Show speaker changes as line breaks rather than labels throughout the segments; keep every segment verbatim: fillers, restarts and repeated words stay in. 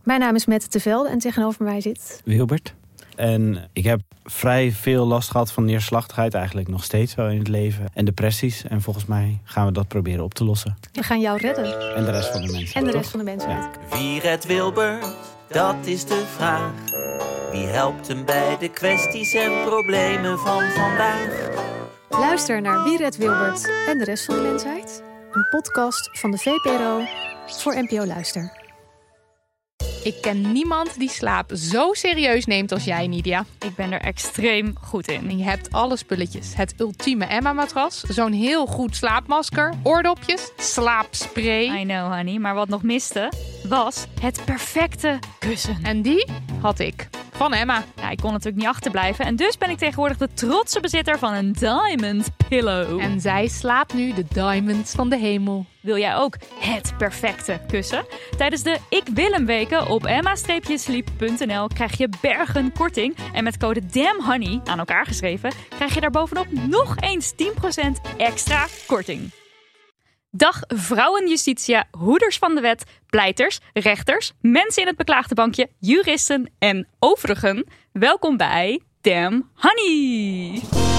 Mijn naam is Mette Tevelde en tegenover mij zit...
Wilbert. En ik heb vrij veel last gehad van neerslachtigheid, eigenlijk nog steeds wel in het leven. En depressies. En volgens mij gaan we dat proberen op te lossen.
We gaan jou redden.
En de rest van de mensen.
En de
toch?
rest van de mensen. Ja.
Wie redt Wilbert? Dat is de vraag. Wie helpt hem bij de kwesties en problemen van vandaag?
Luister naar Wie redt Wilbert en de rest van de mensheid. Een podcast van de V P R O voor N P O Luister.
Ik ken niemand die slaap zo serieus neemt als jij, Nidia.
Ik ben er extreem goed in.
En je hebt alle spulletjes. Het ultieme Emma-matras, zo'n heel goed slaapmasker, oordopjes, slaapspray.
I know, honey. Maar wat nog miste, was het perfecte kussen.
En die had ik. Van Emma.
Ja, ik kon natuurlijk niet achterblijven. En dus ben ik tegenwoordig de trotse bezitter van een Diamond Pillow.
En zij slaapt nu de diamonds van de hemel.
Wil jij ook het perfecte kussen? Tijdens de Ik Wil Hem weken op emma sleep punt n l krijg je bergen korting. En met code DAMNHONEY, aan elkaar geschreven, krijg je daar bovenop nog eens tien procent extra korting. Dag vrouwen justitia, hoeders van de wet, pleiters, rechters, mensen in het beklaagde bankje, juristen en overigen. Welkom bij Damn Honey!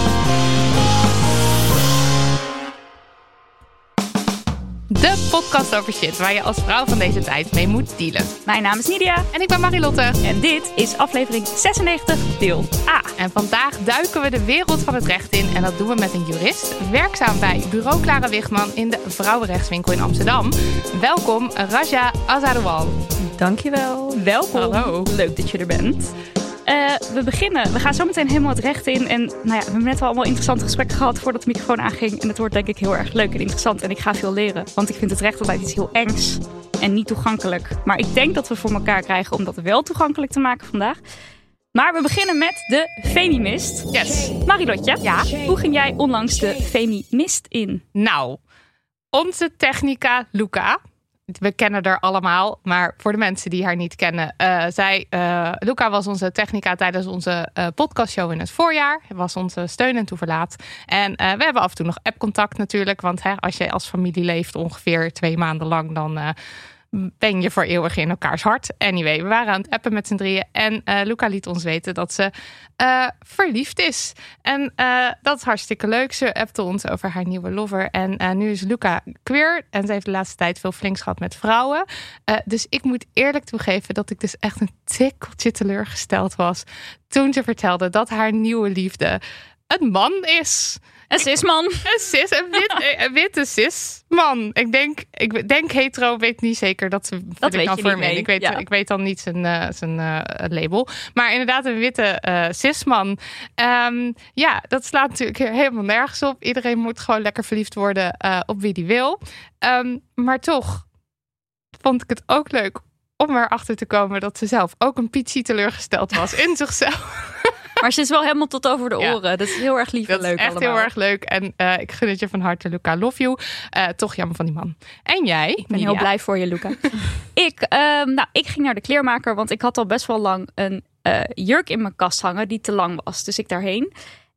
De podcast over shit waar je als vrouw van deze tijd mee moet dealen.
Mijn naam is Nidia.
En ik ben Marilotte.
En dit is aflevering zesennegentig, deel A.
En vandaag duiken we de wereld van het recht in. En dat doen we met een jurist, werkzaam bij bureau Clara Wichman in de Vrouwenrechtswinkel in Amsterdam. Welkom, Raja Azaroual.
Dankjewel. Welkom.
Hallo.
Leuk dat je er bent. Uh, we beginnen. We gaan zo meteen helemaal het recht in. En nou ja, we hebben net al allemaal interessante gesprekken gehad voordat de microfoon aanging. En het wordt denk ik heel erg leuk en interessant. En ik ga veel leren. Want ik vind het recht altijd iets heel engs. En niet toegankelijk. Maar ik denk dat we voor elkaar krijgen om dat wel toegankelijk te maken vandaag. Maar we beginnen met de Femimist.
Yes.
Marilotje, ja. Hoe ging jij onlangs de Femimist in?
Nou, onze technica Luca. We kennen haar allemaal, maar voor de mensen die haar niet kennen. Uh, zij, uh, Luca was onze technica tijdens onze uh, podcastshow in het voorjaar. Hij was onze steun en toeverlaat. En uh, we hebben af en toe nog appcontact natuurlijk. Want hè, als je als familie leeft ongeveer twee maanden lang, dan uh, ben je voor eeuwig in elkaars hart. Anyway, we waren aan het appen met z'n drieën. En uh, Luca liet ons weten dat ze uh, verliefd is. En uh, dat is hartstikke leuk. Ze appte ons over haar nieuwe lover. En uh, nu is Luca queer. En ze heeft de laatste tijd veel flinks gehad met vrouwen. Uh, dus ik moet eerlijk toegeven dat ik dus echt een tikkeltje teleurgesteld was toen ze vertelde dat haar nieuwe liefde een man is.
Een cisman.
Een cis, een, wit, een witte cisman. Ik denk, ik denk hetero, weet niet zeker. Dat,
dat weet
ik
je
voor
niet mee.
Ik weet,
ja.
ik weet dan niet zijn, uh, zijn uh, label. Maar inderdaad een witte uh, cisman. Um, ja, dat slaat natuurlijk helemaal nergens op. Iedereen moet gewoon lekker verliefd worden uh, op wie die wil. Um, maar toch vond ik het ook leuk om erachter te komen dat ze zelf ook een pietsie teleurgesteld was in zichzelf.
Maar ze is wel helemaal tot over de oren.
Ja.
Dat is heel erg lief
dat
en leuk
is echt
allemaal.
heel erg leuk. En uh, ik gun het je van harte, Luca. Love you. Uh, toch jammer van die man. En jij?
Ik ben heel blij voor je, Luca. ik, uh, nou, ik ging naar de kleermaker, want ik had al best wel lang een uh, jurk in mijn kast hangen die te lang was. Dus ik daarheen.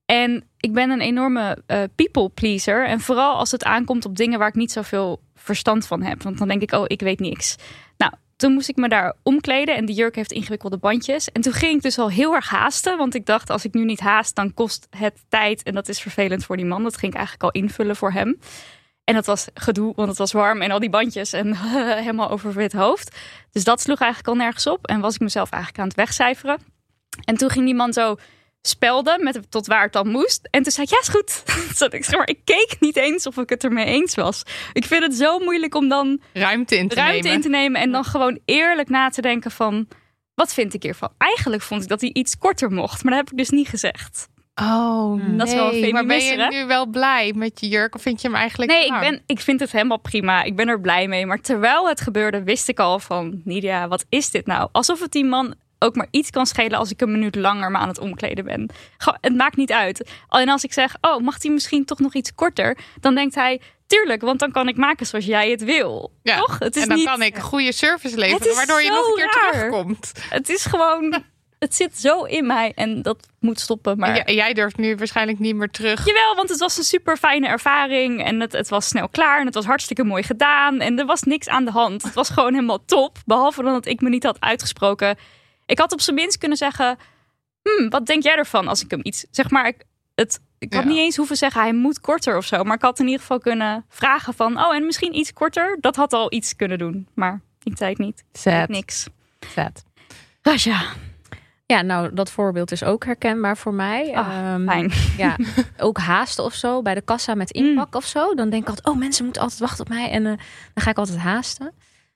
En ik ben een enorme uh, people pleaser. En vooral als het aankomt op dingen waar ik niet zoveel verstand van heb. Want dan denk ik, oh, ik weet niks. Nou, toen moest ik me daar omkleden en die jurk heeft ingewikkelde bandjes. En toen ging ik dus al heel erg haasten. Want ik dacht, als ik nu niet haast, dan kost het tijd. En dat is vervelend voor die man. Dat ging ik eigenlijk al invullen voor hem. En dat was gedoe, want het was warm en al die bandjes en uh, helemaal over het hoofd. Dus dat sloeg eigenlijk al nergens op. En was ik mezelf eigenlijk aan het wegcijferen. En toen ging die man zo spelden met tot waar het dan moest. En toen zei ik, ja, is goed. ik, zeg maar, ik keek niet eens of ik het ermee eens was. Ik vind het zo moeilijk om dan
ruimte in te
ruimte
nemen.
in te nemen en dan gewoon eerlijk na te denken van, wat vind ik hiervan? Eigenlijk vond ik dat hij iets korter mocht, maar dat heb ik dus niet gezegd.
Oh, nee.
Dat is wel een
maar ben je
hè?
nu wel blij met je jurk of vind je hem eigenlijk
Nee,
te
ik,
lang?
ben, ik vind het helemaal prima. Ik ben er blij mee. Maar terwijl het gebeurde, wist ik al van, Nidia, wat is dit nou? Alsof het die man ook maar iets kan schelen als ik een minuut langer me aan het omkleden ben. Gewoon, het maakt niet uit. En als ik zeg, oh, mag hij misschien toch nog iets korter? Dan denkt hij, tuurlijk, want dan kan ik maken zoals jij het wil.
Ja.
Toch? Het is
en dan
niet...
kan ik goede service
Het
leveren,
is
waardoor je
zo
nog een keer
raar.
terugkomt.
Het is gewoon Het zit zo in mij en dat moet stoppen. Maar...
En jij durft nu waarschijnlijk niet meer terug.
Jawel, want het was een super fijne ervaring. En het, het was snel klaar. En het was hartstikke mooi gedaan. En er was niks aan de hand. Het was gewoon helemaal top. Behalve dan dat ik me niet had uitgesproken. Ik had op zijn minst kunnen zeggen... Hm, wat denk jij ervan als ik hem iets... Zeg maar, ik, het, ik had
Ja.
niet eens hoeven zeggen... hij moet korter of zo. Maar ik had in ieder geval kunnen vragen van... oh, en misschien iets korter. Dat had al iets kunnen doen. Maar ik zei het niet.
Sad.
Niks.
Sad.
Rasja.
Ja, nou, dat voorbeeld is ook herkenbaar voor mij.
Ah,
Ehm,
fijn.
Ja, ook haasten of zo. Bij de kassa met inpak of zo. Dan denk ik altijd, oh, mensen moeten altijd wachten op mij. En uh, dan ga ik altijd haasten.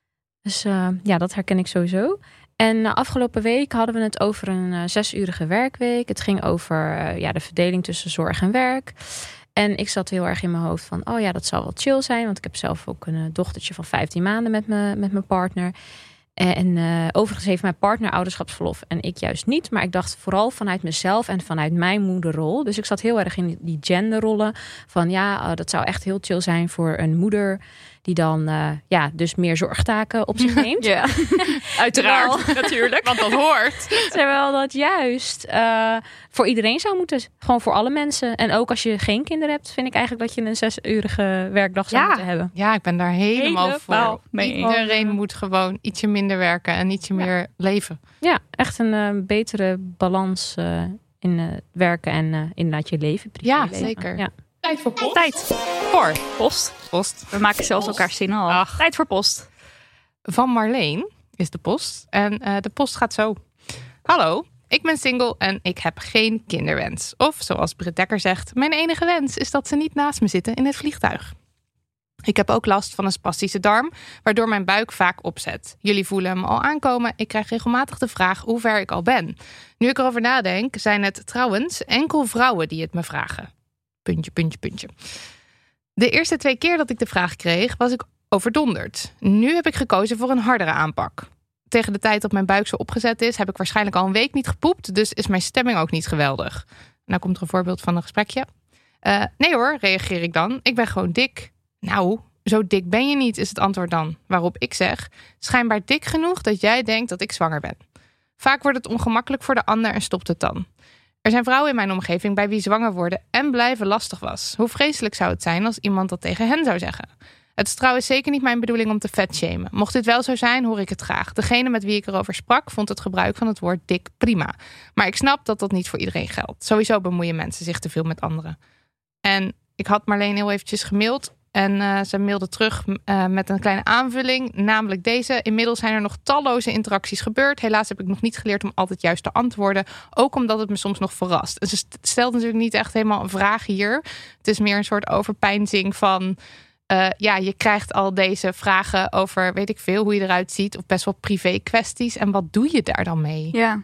Dus uh, ja, dat herken ik sowieso. En uh, afgelopen week hadden we het over een uh, zesurige werkweek. Het ging over uh, ja, de verdeling tussen zorg en werk. En ik zat heel erg in mijn hoofd van, oh ja, dat zal wel chill zijn. Want ik heb zelf ook een uh, dochtertje van vijftien maanden met, me, met mijn partner. En uh, overigens heeft mijn partner ouderschapsverlof en ik juist niet. Maar ik dacht vooral vanuit mezelf en vanuit mijn moederrol. Dus ik zat heel erg in die genderrollen. Van ja, uh, dat zou echt heel chill zijn voor een moeder... die dan uh, ja, dus meer zorgtaken op zich neemt.
Ja, uiteraard. Natuurlijk.
Want dat hoort.
Terwijl dat juist uh, voor iedereen zou moeten. Gewoon voor alle mensen. En ook als je geen kinderen hebt... vind ik eigenlijk dat je een zesurige werkdag zou
Ja.
moeten hebben.
Ja, ik ben daar helemaal,
Helemaal
voor.
mee eens.
Iedereen moet gewoon ietsje minder werken en ietsje
Ja.
meer leven.
Ja, echt een uh, betere balans uh, in uh, werken en uh, inderdaad je leven.
Ja,
privéleven.
zeker.
Ja.
Tijd voor post.
Tijd
voor
post.
post.
We maken zelfs elkaar zinnen al.
Ach.
Tijd voor post.
Van Marleen is de post. En uh, de post gaat zo. Hallo, ik ben single en ik heb geen kinderwens. Of zoals Britt Dekker zegt, mijn enige wens is dat ze niet naast me zitten in het vliegtuig. Ik heb ook last van een spastische darm, waardoor mijn buik vaak opzet. Jullie voelen hem al aankomen. Ik krijg regelmatig de vraag hoe ver ik al ben. Nu ik erover nadenk, zijn het trouwens enkel vrouwen die het me vragen. Puntje, puntje, puntje. De eerste twee keer dat ik de vraag kreeg, was ik overdonderd. Nu heb ik gekozen voor een hardere aanpak. Tegen de tijd dat mijn buik zo opgezet is, heb ik waarschijnlijk al een week niet gepoept. Dus is mijn stemming ook niet geweldig. Nou komt er een voorbeeld van een gesprekje. Uh, nee hoor, reageer ik dan. Ik ben gewoon dik. Nou, zo dik ben je niet, is het antwoord dan. Waarop ik zeg, schijnbaar dik genoeg dat jij denkt dat ik zwanger ben. Vaak wordt het ongemakkelijk voor de ander en stopt het dan. Er zijn vrouwen in mijn omgeving bij wie zwanger worden en blijven lastig was. Hoe vreselijk zou het zijn als iemand dat tegen hen zou zeggen? Het is trouwens zeker niet mijn bedoeling om te vetshamen. Mocht dit wel zo zijn, hoor ik het graag. Degene met wie ik erover sprak, vond het gebruik van het woord dik prima. Maar ik snap dat dat niet voor iedereen geldt. Sowieso bemoeien mensen zich te veel met anderen. En ik had Marleen heel eventjes gemaild. En uh, ze mailde terug uh, met een kleine aanvulling. Namelijk deze. Inmiddels zijn er nog talloze interacties gebeurd. Helaas heb ik nog niet geleerd om altijd juist te antwoorden. Ook omdat het me soms nog verrast. En ze stelt natuurlijk niet echt helemaal een vraag hier. Het is meer een soort overpeinzing van... Uh, ja, je krijgt al deze vragen over, weet ik veel, hoe je eruit ziet. Of best wel privé kwesties. En wat doe je daar dan mee?
Ja.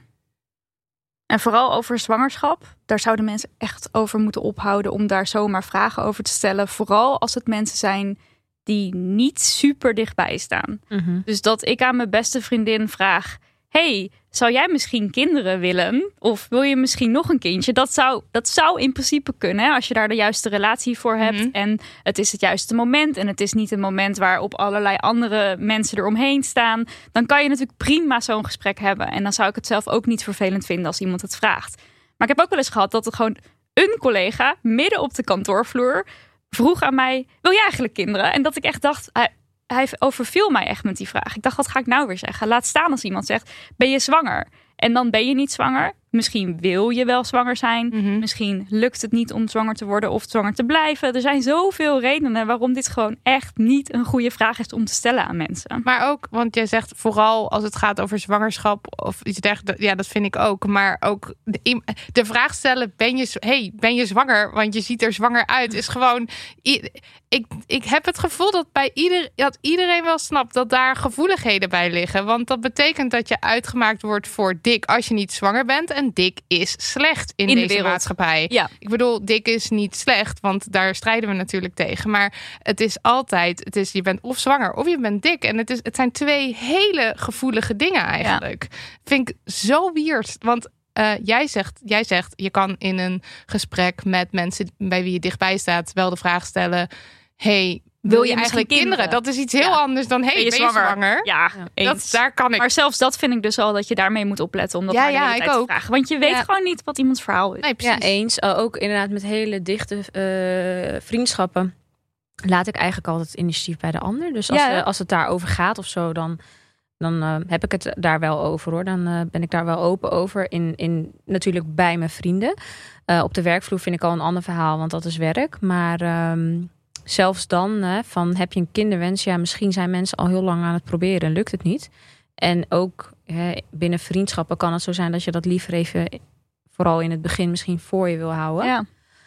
En vooral over zwangerschap. Daar zouden mensen echt over moeten ophouden om daar zomaar vragen over te stellen. Vooral als het mensen zijn die niet super dichtbij staan.
Mm-hmm.
Dus dat ik aan mijn beste vriendin vraag... hey, zou jij misschien kinderen willen? Of wil je misschien nog een kindje? Dat zou, dat zou in principe kunnen, hè, als je daar de juiste relatie voor hebt. Mm-hmm. En het is het juiste moment. En het is niet een moment waarop allerlei andere mensen eromheen staan. Dan kan je natuurlijk prima zo'n gesprek hebben. En dan zou ik het zelf ook niet vervelend vinden als iemand het vraagt. Maar ik heb ook wel eens gehad dat er gewoon een collega midden op de kantoorvloer vroeg aan mij, wil jij eigenlijk kinderen? En dat ik echt dacht... Hij overviel mij echt met die vraag. Ik dacht, wat ga ik nou weer zeggen? Laat staan als iemand zegt, ben je zwanger? En dan ben je niet zwanger. Misschien wil je wel zwanger zijn.
Mm-hmm.
Misschien lukt het niet om zwanger te worden of zwanger te blijven. Er zijn zoveel redenen waarom dit gewoon echt niet een goede vraag is om te stellen aan mensen.
Maar ook, want jij zegt vooral als het gaat over zwangerschap of iets dergelijks. Ja, dat vind ik ook. Maar ook de, de vraag stellen, ben je, hey, ben je zwanger? Want je ziet er zwanger uit. Is gewoon... Ik, ik heb het gevoel dat, bij ieder, dat iedereen wel snapt dat daar gevoeligheden bij liggen. Want dat betekent dat je uitgemaakt wordt voor dik als je niet zwanger bent. En dik is slecht in,
in
deze
de wereld.
maatschappij.
Ja.
Ik bedoel, dik is niet slecht, want daar strijden we natuurlijk tegen. Maar het is altijd, het is, je bent of zwanger of je bent dik. En het, is, het zijn twee hele gevoelige dingen eigenlijk. Ja. Vind ik zo weird, want... Uh, jij, zegt, jij zegt, je kan in een gesprek met mensen bij wie je dichtbij staat wel de vraag stellen, hey, wil je
misschien
eigenlijk kinderen?
kinderen?
Dat is iets heel
Ja.
anders dan, hey,
Ben je
ben je
zwanger?
zwanger?
Ja,
Dat,
eens.
daar kan ik.
Maar zelfs dat vind ik dus al dat je daarmee moet opletten. Om dat
Ja,
maar de
ja,
hele
ik
tijd te
ook.
vragen. Want je weet
Ja.
gewoon niet wat iemands verhaal is.
Nee,
Ja,
precies.
eens. Uh, ook inderdaad met hele dichte uh, vriendschappen laat ik eigenlijk altijd het initiatief bij de ander. Dus als,
Ja,
uh, als het daarover gaat of zo, dan, dan uh, heb ik het daar wel over hoor. Dan uh, ben ik daar wel open over. In, in, natuurlijk bij mijn vrienden. Uh, op de werkvloer vind ik al een ander verhaal, want dat is werk. Maar um, zelfs dan, uh, van heb je een kinderwens? Ja, misschien zijn mensen al heel lang aan het proberen en lukt het niet. En ook uh, binnen vriendschappen kan het zo zijn dat je dat liever even, vooral in het begin, misschien voor je wil houden.
Ja.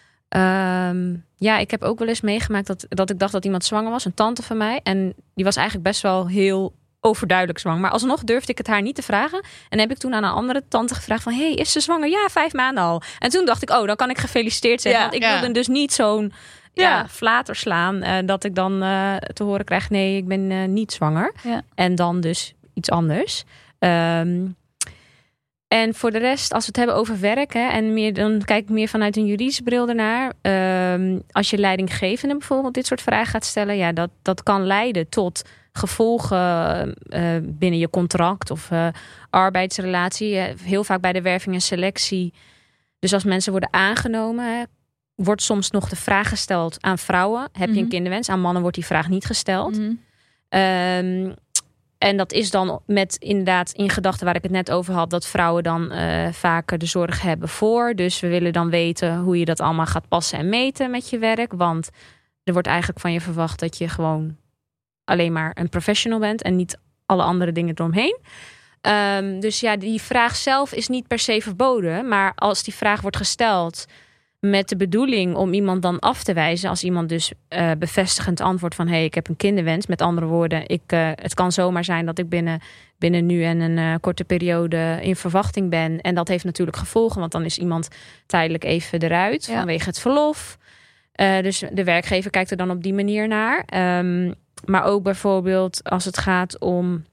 Um, ja, ik heb ook wel eens meegemaakt dat, dat ik dacht dat iemand zwanger was. Een tante van mij. En die was eigenlijk best wel heel overduidelijk zwanger. Maar alsnog durfde ik het haar niet te vragen. En heb ik toen aan een andere tante gevraagd van... hey, is ze zwanger? Ja, vijf maanden al. En toen dacht ik, oh, dan kan ik gefeliciteerd zeggen.
Ja,
want ik
ja.
wilde dus niet zo'n ja.
Ja.
flater slaan. Uh, dat ik dan uh, te horen krijg, nee, ik ben uh, niet zwanger.
Ja.
En dan dus iets anders. Um, En voor de rest, als we het hebben over werk, hè, en meer, dan kijk ik meer vanuit een juridische bril ernaar. Um, als je leidinggevende bijvoorbeeld dit soort vragen gaat stellen, ja, dat, dat kan leiden tot gevolgen uh, binnen je contract of uh, arbeidsrelatie. Uh, heel vaak bij de werving en selectie. Dus als mensen worden aangenomen, hè, wordt soms nog de vraag gesteld aan vrouwen: heb je
Mm-hmm.
een kinderwens? Aan mannen wordt die vraag niet gesteld.
Mm-hmm.
Um, En dat is dan met inderdaad in gedachten waar ik het net over had, dat vrouwen dan uh, vaker de zorg hebben voor. Dus we willen dan weten hoe je dat allemaal gaat passen en meten met je werk. Want er wordt eigenlijk van je verwacht dat je gewoon alleen maar een professional bent en niet alle andere dingen eromheen. Um, dus ja, die vraag zelf is niet per se verboden. Maar als die vraag wordt gesteld met de bedoeling om iemand dan af te wijzen, als iemand dus uh, bevestigend antwoordt van hé, hey, ik heb een kinderwens. Met andere woorden, ik, uh, het kan zomaar zijn dat ik binnen, binnen nu en een uh, korte periode in verwachting ben. En dat heeft natuurlijk gevolgen, want dan is iemand tijdelijk even eruit
Ja.
vanwege het verlof. Uh, dus de werkgever kijkt er dan op die manier naar. Um, maar ook bijvoorbeeld als het gaat om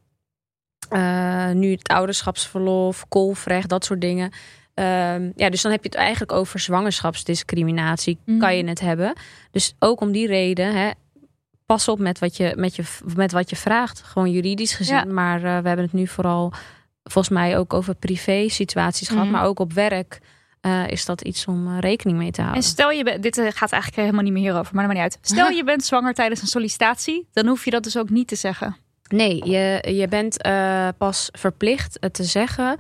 uh, nu het ouderschapsverlof, kolfrecht, dat soort dingen. Um, ja, dus dan heb je het eigenlijk over zwangerschapsdiscriminatie.
Mm.
Kan je het hebben. Dus ook om die reden, hè, pas op met wat je, met je, met wat je vraagt. Gewoon juridisch gezien.
Ja.
Maar uh, we hebben het nu vooral volgens mij ook over privé situaties gehad.
Mm.
Maar ook op werk uh, is dat iets om uh, rekening mee te houden.
En stel je bent, dit uh, gaat eigenlijk helemaal niet meer hierover, maar dat maakt niet uit. Stel je bent zwanger tijdens een sollicitatie, dan hoef je dat dus ook niet te zeggen.
Nee, je, je bent uh, pas verplicht het te zeggen.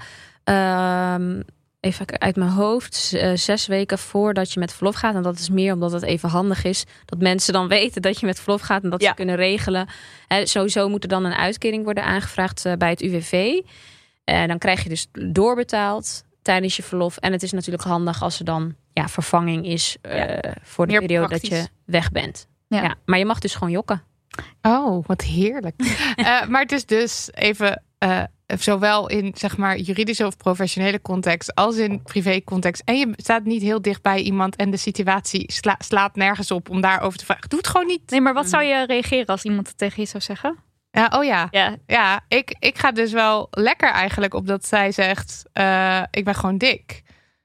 Um, Even uit mijn hoofd, zes weken voordat je met verlof gaat. En dat is meer omdat het even handig is. Dat mensen dan weten dat je met verlof gaat en dat
Ja.
ze kunnen regelen. He, sowieso moet er dan een uitkering worden aangevraagd uh, bij het U W V. Uh, dan krijg je dus doorbetaald tijdens je verlof. En het is natuurlijk handig als er dan ja, vervanging is uh,
Ja.
voor de
Meer
periode
praktisch.
dat je weg bent.
Ja.
Ja, maar je mag dus gewoon jokken.
Oh, wat heerlijk. uh, maar het is dus even... Uh, zowel in zeg maar juridische of professionele context als in privé context. En je staat niet heel dicht bij iemand en de situatie sla, slaat nergens op om daarover te vragen. Doe het gewoon niet.
Nee, maar wat zou je reageren als iemand het tegen je zou zeggen?
Ja, oh ja.
Ja,
Ja, ik, ik ga dus wel lekker eigenlijk op dat zij zegt, uh, ik ben gewoon dik.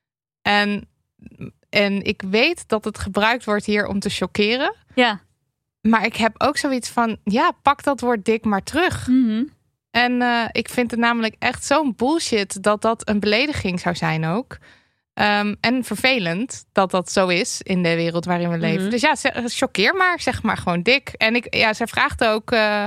En, en ik weet dat het gebruikt wordt hier om te chockeren.
ja.
Maar ik heb ook zoiets van, ja, pak dat woord dik maar terug.
Mm-hmm.
En uh, ik vind het namelijk echt zo'n bullshit dat dat een belediging zou zijn ook. Um, en vervelend dat dat zo is in de wereld waarin we leven.
Mm-hmm.
Dus ja, ze- choqueer maar, zeg maar gewoon dik. En ik, ja, zij vraagt ook, uh,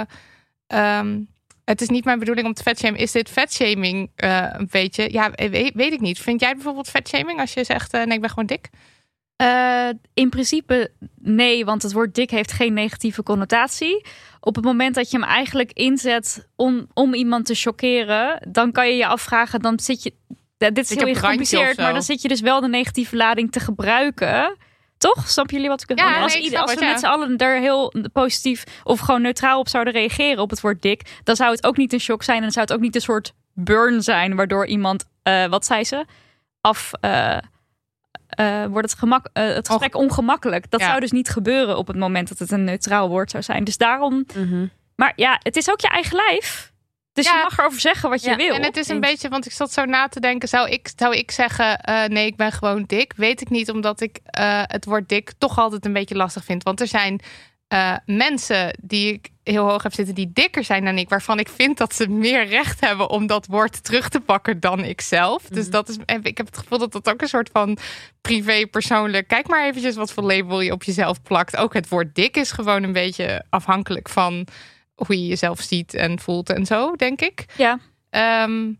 um, het is niet mijn bedoeling om te vetshamen. Is dit vetshaming uh, een beetje? Ja, weet, weet ik niet. Vind jij bijvoorbeeld vetshaming als je zegt, uh, nee, ik ben gewoon dik?
Uh, in principe nee, want het woord dik heeft geen negatieve connotatie. Op het moment dat je hem eigenlijk inzet om, om iemand te chockeren, dan kan je je afvragen, dan zit je... Dit is
Ik
heel
heb
erg
randje of
gecompliceerd,
zo.
maar dan zit je dus wel de negatieve lading te gebruiken. Toch? Snappen jullie wat ik
Ja,
bedoel? Als,
nee, ik
ieder,
snap
als
het,
we
ja.
met z'n allen er heel positief of gewoon neutraal op zouden reageren op het woord dik, dan zou het ook niet een shock zijn en dan zou het ook niet een soort burn zijn, waardoor iemand, uh, wat zei ze, af... Uh, Uh, wordt het, gemak, uh, het gesprek ongemakkelijk. Dat
Ja.
zou dus niet gebeuren op het moment dat het een neutraal woord zou zijn. Dus daarom...
Mm-hmm.
Maar ja, het is ook je eigen lijf. Dus
Ja.
je mag erover zeggen wat je
Ja,
wil.
En het is een
Eens.
beetje, want ik zat zo na te denken, zou ik, zou ik zeggen, uh, nee, ik ben gewoon dik? Weet ik niet, omdat ik uh, het woord dik toch altijd een beetje lastig vind. Want er zijn uh, mensen die ik heel hoog heb zitten, die dikker zijn dan ik, waarvan ik vind dat ze meer recht hebben om dat woord terug te pakken dan ik zelf. Mm-hmm. Dus dat is, ik heb het gevoel dat dat ook een soort van privé, persoonlijk. Kijk maar eventjes wat voor label je op jezelf plakt. Ook het woord dik is gewoon een beetje afhankelijk van hoe je jezelf ziet en voelt en zo, denk ik.
Ja.
Um,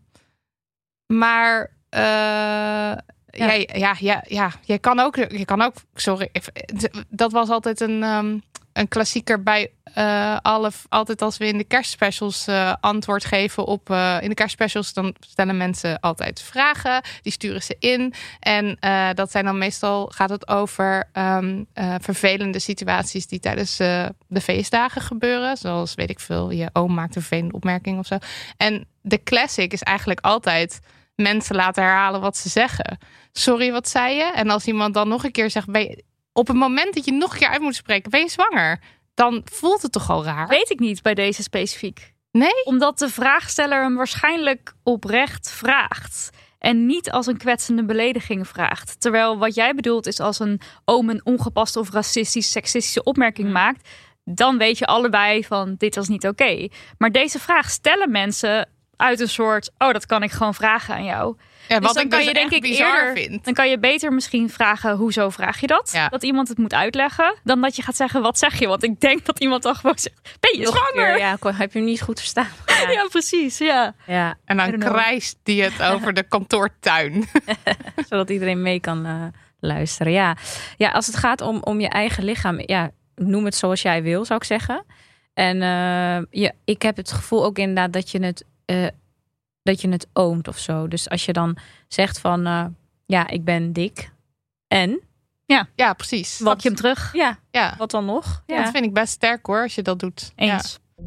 maar uh, ja. Jij, ja, ja, ja, je kan ook, je kan ook, sorry, dat was altijd een, um, een klassieker bij uh, alle, altijd als we in de kerstspecials uh, antwoord geven op, uh, in de kerstspecials, dan stellen mensen altijd vragen, die sturen ze in en uh, dat zijn dan meestal, gaat het over um, uh, vervelende situaties die tijdens uh, de feestdagen gebeuren, zoals weet ik veel, je oom maakt een vervelende opmerking of zo. En de classic is eigenlijk altijd mensen laten herhalen wat ze zeggen. Sorry, wat zei je? En als iemand dan nog een keer zegt, ben je, op het moment dat je nog een keer uit moet spreken, ben je zwanger? Dan voelt het toch al raar?
Weet ik niet bij deze specifiek.
Nee?
Omdat de vraagsteller hem waarschijnlijk oprecht vraagt. En niet als een kwetsende belediging vraagt. Terwijl wat jij bedoelt is als een oom een ongepaste of racistisch, seksistische opmerking maakt. Dan weet je allebei van dit was niet oké. Okay. Maar deze vraag stellen mensen uit een soort, oh, dat kan ik gewoon vragen aan jou.
Ja,
dus
wat
dan
ik
kan
dus
je denk ik
bizar
eerder,
vind.
Dan kan je beter misschien vragen, hoezo vraag je dat?
Ja.
Dat iemand het moet uitleggen, dan dat je gaat zeggen, wat zeg je? Want ik denk dat iemand dan gewoon zegt, ben je
Nog
zwanger?
Keer, ja, heb je hem niet goed verstaan? Ja,
ja precies, ja.
ja.
En dan krijst die het over de kantoortuin.
Zodat iedereen mee kan uh, luisteren. Ja. ja, als het gaat om, om je eigen lichaam, ja, noem het zoals jij wil, zou ik zeggen. En uh, ja, ik heb het gevoel ook inderdaad dat je het Uh, dat je het oomt of zo. Dus als je dan zegt van, uh, ja, ik ben dik. En?
Ja, ja precies.
Wat je hem terug?
Ja,
ja.
Wat dan nog?
Ja,
ja,
dat vind ik best sterk hoor, als je dat doet.
Eens.
Ja.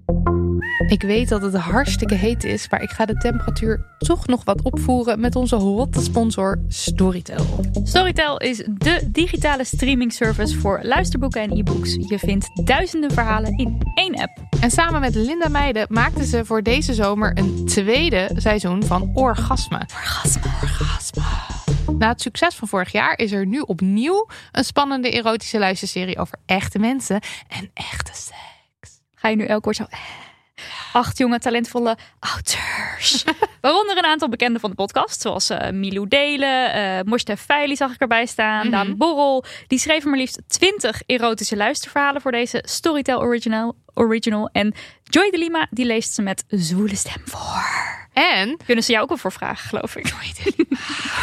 Ik weet dat het hartstikke heet is, maar ik ga de temperatuur toch nog wat opvoeren met onze hotte sponsor Storytel.
Storytel is de digitale streaming service voor luisterboeken en e-books. Je vindt duizenden verhalen in één app.
En samen met Linda Meijden maakten ze voor deze zomer een tweede seizoen van Orgasme.
Orgasme.
Orgasme. Na het succes van vorig jaar is er nu opnieuw een spannende erotische luisterserie over echte mensen en echte seks.
Ga je nu elk woord zo... Acht jonge, talentvolle auteurs. Waaronder een aantal bekenden van de podcast. Zoals uh, Milou Delen, uh, Mostef Feili zag ik erbij staan. Mm-hmm. Daan Borrel. Die schreven maar liefst twintig erotische luisterverhalen voor deze Storytel Original. original. En Joy de Lima, die leest ze met zwoele stem voor.
En
kunnen ze jou ook al voor vragen, geloof ik.
Joy de Lima.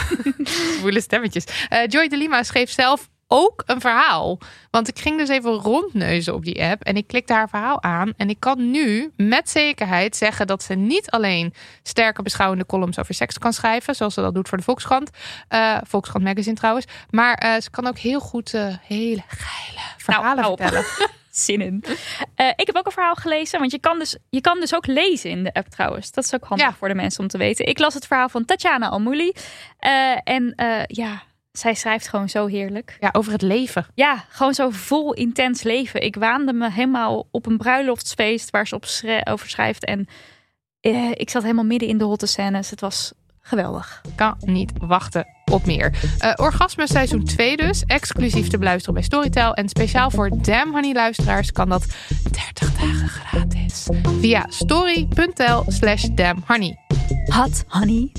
Zwoele stemmetjes. Uh, Joy de Lima schreef zelf ook een verhaal. Want ik ging dus even rondneuzen op die app en ik klikte haar verhaal aan. En ik kan nu met zekerheid zeggen dat ze niet alleen sterke beschouwende columns over seks kan schrijven, zoals ze dat doet voor de Volkskrant. Uh, Volkskrant Magazine trouwens. Maar uh, ze kan ook heel goed uh, hele geile verhalen nou, vertellen.
Zin in. Uh, ik heb ook een verhaal gelezen, want je kan, dus, je kan dus ook lezen in de app trouwens. Dat is ook handig ja. voor de mensen om te weten. Ik las het verhaal van Tatjana Almouli. Uh, en uh, ja... Zij schrijft gewoon zo heerlijk.
Ja, over het leven.
Ja, gewoon zo vol intens leven. Ik waande me helemaal op een bruiloftsfeest waar ze op schre- over schrijft. En uh, ik zat helemaal midden in de hotte scènes. Het was geweldig.
Kan niet wachten op meer. Uh, Orgasme seizoen twee dus. Exclusief te beluisteren bij Storytel. En speciaal voor Damn Honey luisteraars kan dat dertig dagen gratis. Via story.tel slash Damn Honey.
Hot honey.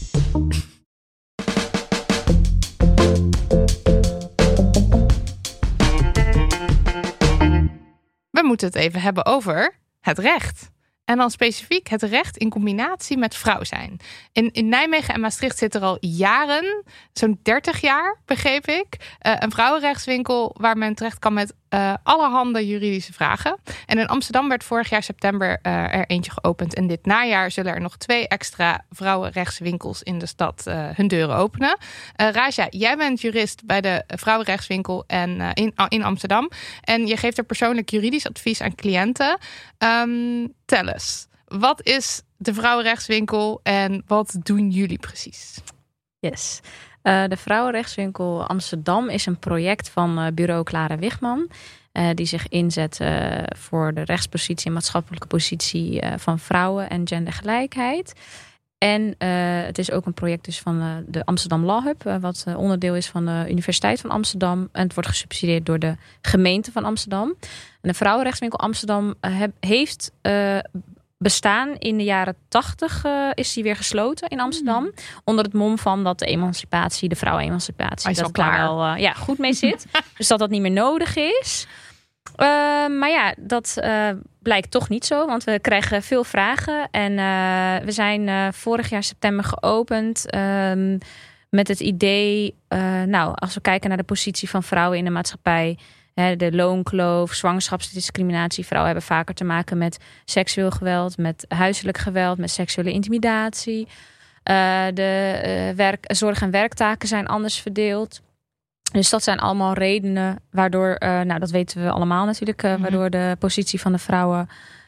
We moeten het even hebben over het recht. En dan specifiek het recht in combinatie met vrouw zijn. In, in Nijmegen en Maastricht zit er al jaren, zo'n dertig jaar, begreep ik, uh, een vrouwenrechtswinkel waar men terecht kan met uh, allerhande juridische vragen. En in Amsterdam werd vorig jaar september uh, er eentje geopend. En dit najaar zullen er nog twee extra vrouwenrechtswinkels in de stad uh, hun deuren openen. Uh, Raja, jij bent jurist bij de vrouwenrechtswinkel en, uh, in, uh, in Amsterdam. En je geeft er persoonlijk juridisch advies aan cliënten. Um, tel eens, wat is de vrouwenrechtswinkel en wat doen jullie precies?
Yes. Uh, de Vrouwenrechtswinkel Amsterdam is een project van uh, bureau Clara Wichman. Uh, die zich inzet uh, voor de rechtspositie en maatschappelijke positie uh, van vrouwen en gendergelijkheid. En uh, het is ook een project dus van uh, de Amsterdam Law Hub. Uh, wat uh, onderdeel is van de Universiteit van Amsterdam. En het wordt gesubsidieerd door de gemeente van Amsterdam. En de Vrouwenrechtswinkel Amsterdam uh, heb, heeft uh, bestaan. In de jaren tachtig uh, is die weer gesloten in Amsterdam. Mm. Onder het mom van dat de emancipatie, de vrouwenemancipatie, dat het daar wel uh, ja, goed mee zit. Dus dat dat niet meer nodig is. Uh, maar ja, dat uh, blijkt toch niet zo. Want we krijgen veel vragen. En uh, we zijn uh, vorig jaar september geopend. Um, met het idee, uh, nou, als we kijken naar de positie van vrouwen in de maatschappij. Hè, de loonkloof, zwangerschapsdiscriminatie. Vrouwen hebben vaker te maken met seksueel geweld, met huiselijk geweld, met seksuele intimidatie. Uh, de uh, werk, zorg- en werktaken zijn anders verdeeld. Dus dat zijn allemaal redenen waardoor, uh, nou dat weten we allemaal natuurlijk, uh, mm-hmm. waardoor de positie van de vrouwen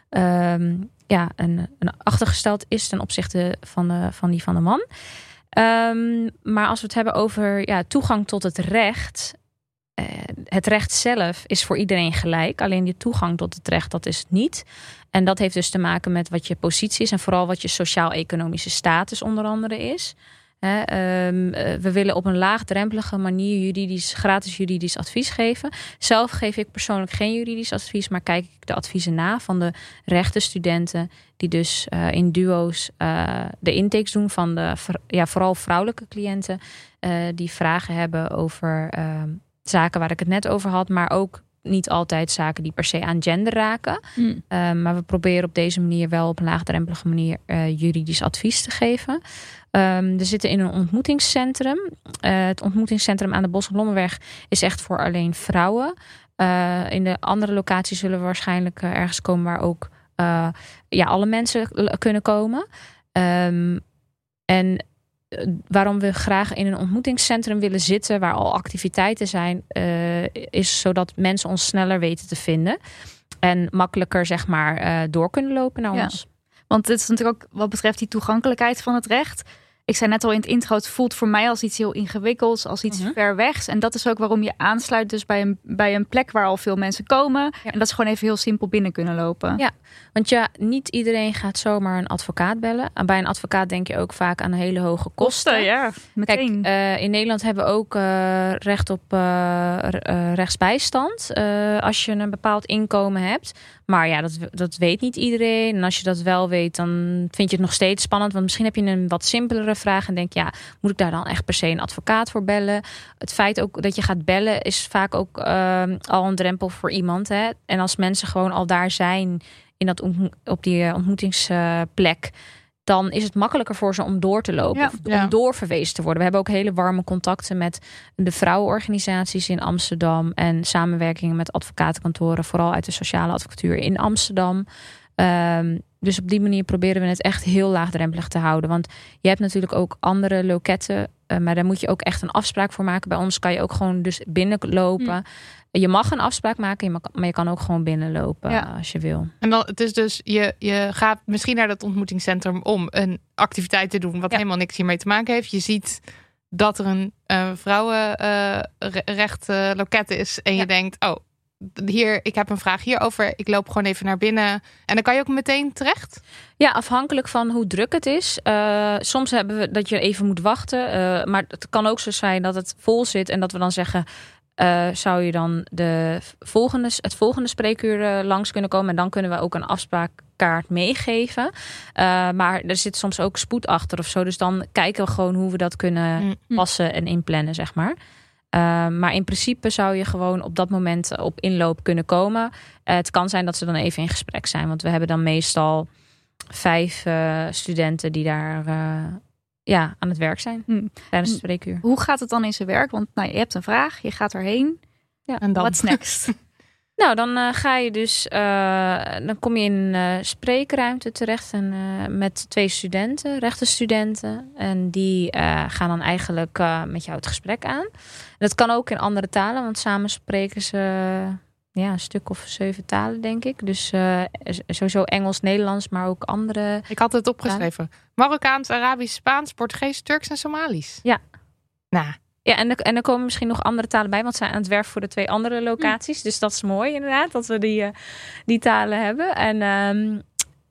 um, ja, een, een achtergesteld is ten opzichte van, de, van die van de man. Um, maar als we het hebben over ja, toegang tot het recht. Uh, het recht zelf is voor iedereen gelijk. Alleen die toegang tot het recht, dat is het niet. En dat heeft dus te maken met wat je positie is en vooral wat je sociaal-economische status onder andere is. He, um, we willen op een laagdrempelige manier juridisch, gratis juridisch advies geven. Zelf geef ik persoonlijk geen juridisch advies, maar kijk ik de adviezen na van de rechtenstudenten die dus uh, in duo's uh, de intakes doen van de ja, vooral vrouwelijke cliënten uh, die vragen hebben over uh, zaken waar ik het net over had, maar ook niet altijd zaken die per se aan gender raken. Mm. Uh, maar we proberen op deze manier wel op een laagdrempelige manier uh, juridisch advies te geven. Um, we zitten in een ontmoetingscentrum. Uh, het ontmoetingscentrum aan de Bos- en Bloemenweg is echt voor alleen vrouwen. Uh, in de andere locaties zullen we waarschijnlijk uh, ergens komen waar ook uh, ja, alle mensen kunnen komen. Um, en waarom we graag in een ontmoetingscentrum willen zitten waar al activiteiten zijn, uh, is zodat mensen ons sneller weten te vinden en makkelijker zeg maar uh, door kunnen lopen naar
ja.
ons.
Want het is natuurlijk ook wat betreft die toegankelijkheid van het recht. Ik zei net al in het intro, het voelt voor mij als iets heel ingewikkelds, als iets uh-huh. ver wegs. En dat is ook waarom je aansluit dus bij een, bij een plek waar al veel mensen komen. Ja. En dat ze gewoon even heel simpel binnen kunnen lopen.
Ja, want ja, niet iedereen gaat zomaar een advocaat bellen. En bij een advocaat denk je ook vaak aan hele hoge kosten.
Kosten, ja, meteen.
Kijk, uh, in Nederland hebben we ook uh, recht op uh, uh, rechtsbijstand. Uh, als je een bepaald inkomen hebt. Maar ja, dat, dat weet niet iedereen. En als je dat wel weet, dan vind je het nog steeds spannend. Want misschien heb je een wat simpelere vraag en denk ja, moet ik daar dan echt per se een advocaat voor bellen? Het feit ook dat je gaat bellen is vaak ook uh, al een drempel voor iemand. Hè? En als mensen gewoon al daar zijn in dat ontmo- op die ontmoetingsplek, dan is het makkelijker voor ze om door te lopen. Ja, of ja. om doorverwezen te worden. We hebben ook hele warme contacten met de vrouwenorganisaties in Amsterdam en samenwerkingen met advocatenkantoren, vooral uit de sociale advocatuur in Amsterdam. Um, dus op die manier proberen we het echt heel laagdrempelig te houden. Want je hebt natuurlijk ook andere loketten, uh, maar daar moet je ook echt een afspraak voor maken. Bij ons kan je ook gewoon dus binnenlopen. Hmm. Je mag een afspraak maken, maar je kan ook gewoon binnenlopen ja. als je wil.
En dan, het is dus, je, je gaat misschien naar dat ontmoetingscentrum om een activiteit te doen wat ja. helemaal niks hiermee te maken heeft. Je ziet dat er een uh, vrouwenrecht uh, loket is en ja. je denkt, oh, hier, ik heb een vraag hierover. Ik loop gewoon even naar binnen. En dan kan je ook meteen terecht?
Ja, afhankelijk van hoe druk het is. Uh, soms hebben we dat je even moet wachten. Uh, maar het kan ook zo zijn dat het vol zit en dat we dan zeggen, Uh, zou je dan de volgende, het volgende spreekuur uh, langs kunnen komen. En dan kunnen we ook een afspraakkaart meegeven. Uh, maar er zit soms ook spoed achter of zo. Dus dan kijken we gewoon hoe we dat kunnen mm. passen en inplannen, zeg maar. Uh, maar in principe zou je gewoon op dat moment op inloop kunnen komen. Uh, het kan zijn dat ze dan even in gesprek zijn. Want we hebben dan meestal vijf uh, studenten die daar Uh, ja, aan het werk zijn hmm. tijdens het spreekuur.
Hoe gaat het dan in zijn werk? Want nou, je hebt een vraag, je gaat erheen. Ja, en dan? What's next?
Nou, dan uh, ga je dus, uh, dan kom je in een uh, spreekruimte terecht en, uh, met twee studenten, rechtenstudenten. En die uh, gaan dan eigenlijk uh, met jou het gesprek aan. Dat kan ook in andere talen, want samen spreken ze Uh, Ja, een stuk of zeven talen, denk ik. Dus uh, sowieso Engels, Nederlands, maar ook andere.
Ik had het opgeschreven. Marokkaans, Arabisch, Spaans, Portugees, Turks en Somalisch.
Ja.
Nou.
Ja, en er, en er komen misschien nog andere talen bij, want ze zijn aan het werven voor de twee andere locaties. Mm. Dus dat is mooi inderdaad, dat we die, uh, die talen hebben. En um,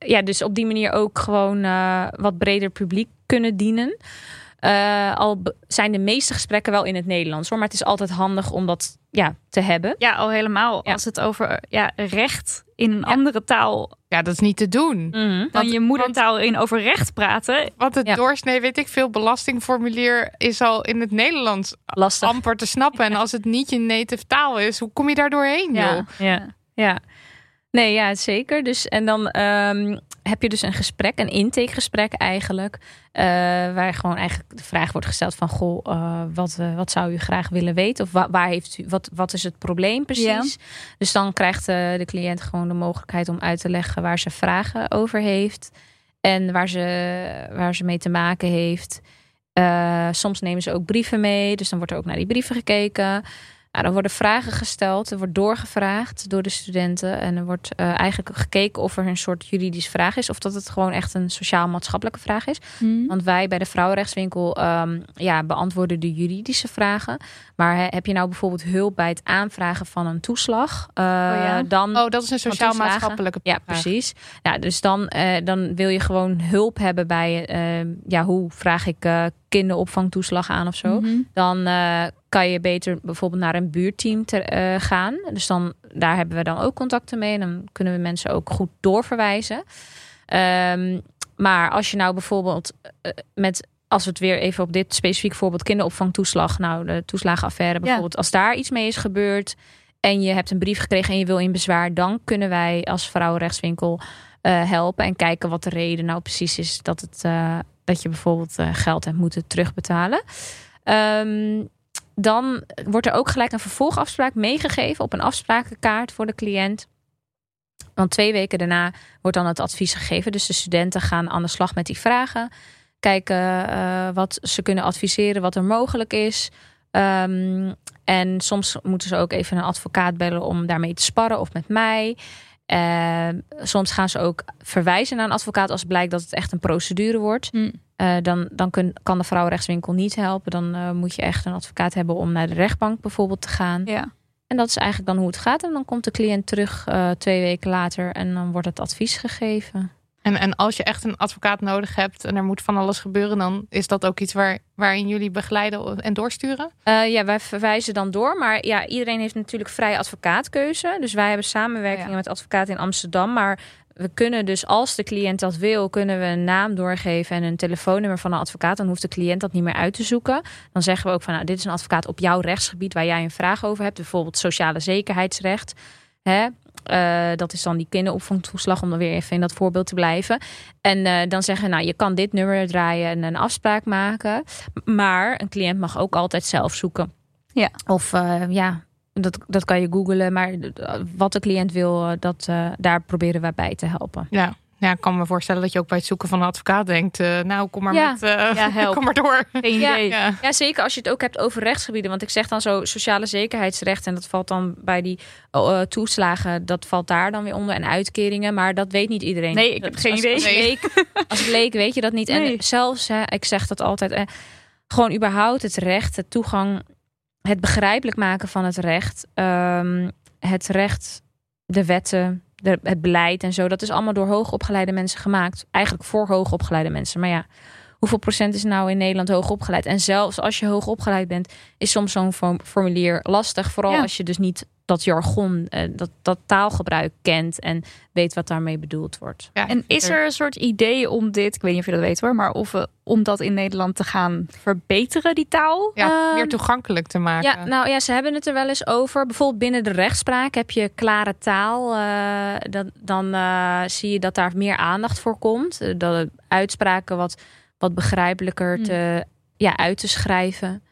ja, dus op die manier ook gewoon uh, wat breder publiek kunnen dienen. Uh, al be- zijn de meeste gesprekken wel in het Nederlands, hoor. Maar het is altijd handig om dat ja, te hebben.
Ja, al helemaal.
Ja.
Als het over ja, recht in een
Ja.
andere taal
Ja, dat is niet te doen.
Mm-hmm.
dan
Want-
je moedertaal in over recht praten.
Want het
Ja.
doorsnee, weet ik veel, belastingformulier is al in het Nederlands
Lastig.
amper te snappen. En als het niet je native taal is, hoe kom je daar doorheen, joh?
Ja.
Ja, ja. Nee, ja, zeker. Dus, en dan um, heb je dus een gesprek, een intakegesprek eigenlijk. Uh, waar gewoon eigenlijk de vraag wordt gesteld van... Goh, uh, wat, uh, wat zou u graag willen weten? Of wa- waar heeft u, wat, wat is het probleem precies?
Ja.
Dus dan krijgt uh, de cliënt gewoon de mogelijkheid om uit te leggen... waar ze vragen over heeft. En waar ze, waar ze mee te maken heeft. Uh, soms nemen ze ook brieven mee. Dus dan wordt er ook naar die brieven gekeken... Nou, dan worden vragen gesteld, er wordt doorgevraagd door de studenten. En er wordt uh, eigenlijk gekeken of er een soort juridische vraag is. Of dat het gewoon echt een sociaal-maatschappelijke vraag is.
Hmm.
Want wij bij de Vrouwenrechtswinkel um, ja, beantwoorden de juridische vragen. Maar he, heb je nou bijvoorbeeld hulp bij het aanvragen van een toeslag? Uh,
Oh ja.
dan,
Oh, dat is een sociaal-maatschappelijke
ja,
vraag.
precies. Ja, dus dan, uh, dan wil je gewoon hulp hebben bij... Uh, ja, hoe vraag ik uh, kinderopvangtoeslag aan of zo.
Mm-hmm.
Dan uh, kan je beter bijvoorbeeld naar een buurteam te, uh, gaan. Dus dan, daar hebben we dan ook contacten mee. En dan kunnen we mensen ook goed doorverwijzen. Um, maar als je nou bijvoorbeeld uh, met... Als we het weer even op dit specifiek voorbeeld... kinderopvangtoeslag, nou de toeslagenaffaire bijvoorbeeld... Ja. Als daar iets mee is gebeurd... en je hebt een brief gekregen en je wil in bezwaar... dan kunnen wij als Vrouwenrechtswinkel uh, helpen... en kijken wat de reden nou precies is... dat, het, uh, dat je bijvoorbeeld uh, geld hebt moeten terugbetalen. Um, dan wordt er ook gelijk een vervolgafspraak meegegeven... op een afsprakenkaart voor de cliënt... Want twee weken daarna wordt dan het advies gegeven. Dus de studenten gaan aan de slag met die vragen... kijken uh, wat ze kunnen adviseren, wat er mogelijk is. Um, en soms moeten ze ook even een advocaat bellen om daarmee te sparren of met mij. Uh, soms gaan ze ook verwijzen naar een advocaat als blijkt dat het echt een procedure wordt. Mm. Uh, dan dan kun, kan de Vrouwenrechtswinkel niet helpen. Dan uh, moet je echt een advocaat hebben om naar de rechtbank bijvoorbeeld te gaan.
Ja.
En dat is eigenlijk dan hoe het gaat. En dan komt de cliënt terug uh, twee weken later en dan wordt het advies gegeven.
En, en als je echt een advocaat nodig hebt en er moet van alles gebeuren, dan is dat ook iets waar, waarin jullie begeleiden en doorsturen?
Uh, ja, wij verwijzen dan door. Maar ja, iedereen heeft natuurlijk vrije advocaatkeuze. Dus wij hebben samenwerkingen ja. met advocaten in Amsterdam. Maar we kunnen dus, als de cliënt dat wil, kunnen we een naam doorgeven en een telefoonnummer van een advocaat. Dan hoeft de cliënt dat niet meer uit te zoeken. Dan zeggen we ook van, nou, dit is een advocaat op jouw rechtsgebied waar jij een vraag over hebt. Bijvoorbeeld sociale zekerheidsrecht. Hè? Uh, dat is dan die kinderopvangtoeslag, om dan weer even in dat voorbeeld te blijven. En uh, dan zeggen, nou, je kan dit nummer draaien en een afspraak maken. Maar een cliënt mag ook altijd zelf zoeken.
Ja.
Of uh, ja, dat, dat kan je googlen. Maar wat de cliënt wil, dat, uh, daar proberen wij bij te helpen.
Ja. Ja, ik kan me voorstellen dat je ook bij het zoeken van een advocaat denkt... Uh, nou, kom maar,
ja.
met, uh,
ja, help.
kom maar door.
Geen idee.
Ja.
Ja, zeker als je het ook hebt over rechtsgebieden. Want ik zeg dan zo sociale zekerheidsrecht... en dat valt dan bij die uh, toeslagen... dat valt daar dan weer onder. En uitkeringen, maar dat weet niet iedereen.
Nee, ik heb
dus
geen
als,
idee.
Als leek, als leek weet je dat niet.
Nee.
En zelfs, hè, ik zeg dat altijd... Eh, gewoon überhaupt het recht, het toegang... het begrijpelijk maken van het recht... Um, het recht, de wetten... De, het beleid en zo, dat is allemaal door hoogopgeleide mensen gemaakt. Eigenlijk voor hoogopgeleide mensen. Maar ja, hoeveel procent is nou in Nederland hoogopgeleid? En zelfs als je hoogopgeleid bent, is soms zo'n formulier lastig. Vooral ja. als je dus niet dat jargon, dat, dat taalgebruik kent en weet wat daarmee bedoeld wordt.
Ja, en is er een soort idee om dit, ik weet niet of je dat weet hoor, maar of we, om dat in Nederland te gaan verbeteren, die taal?
Ja,
um,
meer toegankelijk te maken.
Ja, nou ja, ze hebben het er wel eens over. Bijvoorbeeld binnen de rechtspraak heb je klare taal. Uh, dat, dan uh, zie je dat daar meer aandacht voor komt. Uh, dat de uitspraken wat, wat begrijpelijker te, hmm. ja, uit te schrijven.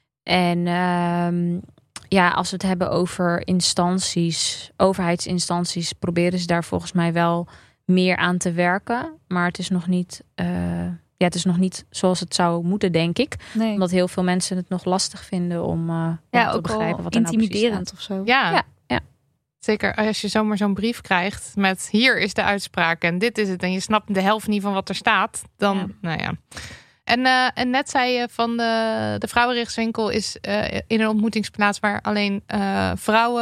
En uh, ja, als we het hebben over instanties, overheidsinstanties, proberen ze daar volgens mij wel meer aan te werken. Maar het is nog niet, uh, ja, het is nog niet zoals het zou moeten, denk ik.
Nee.
Omdat heel veel mensen het nog lastig vinden om, uh, om
ja,
te
ook
begrijpen wat er nou precies
intimiderend
staat.
of zo.
Ja.
Ja, ja.
Zeker als je zomaar zo'n brief krijgt met hier is de uitspraak en dit is het. En je snapt de helft niet van wat er staat. Dan, ja. nou ja. En, uh, en net zei je van de, de Vrouwenrechtswinkel is uh, in een ontmoetingsplaats waar alleen uh, vrouwen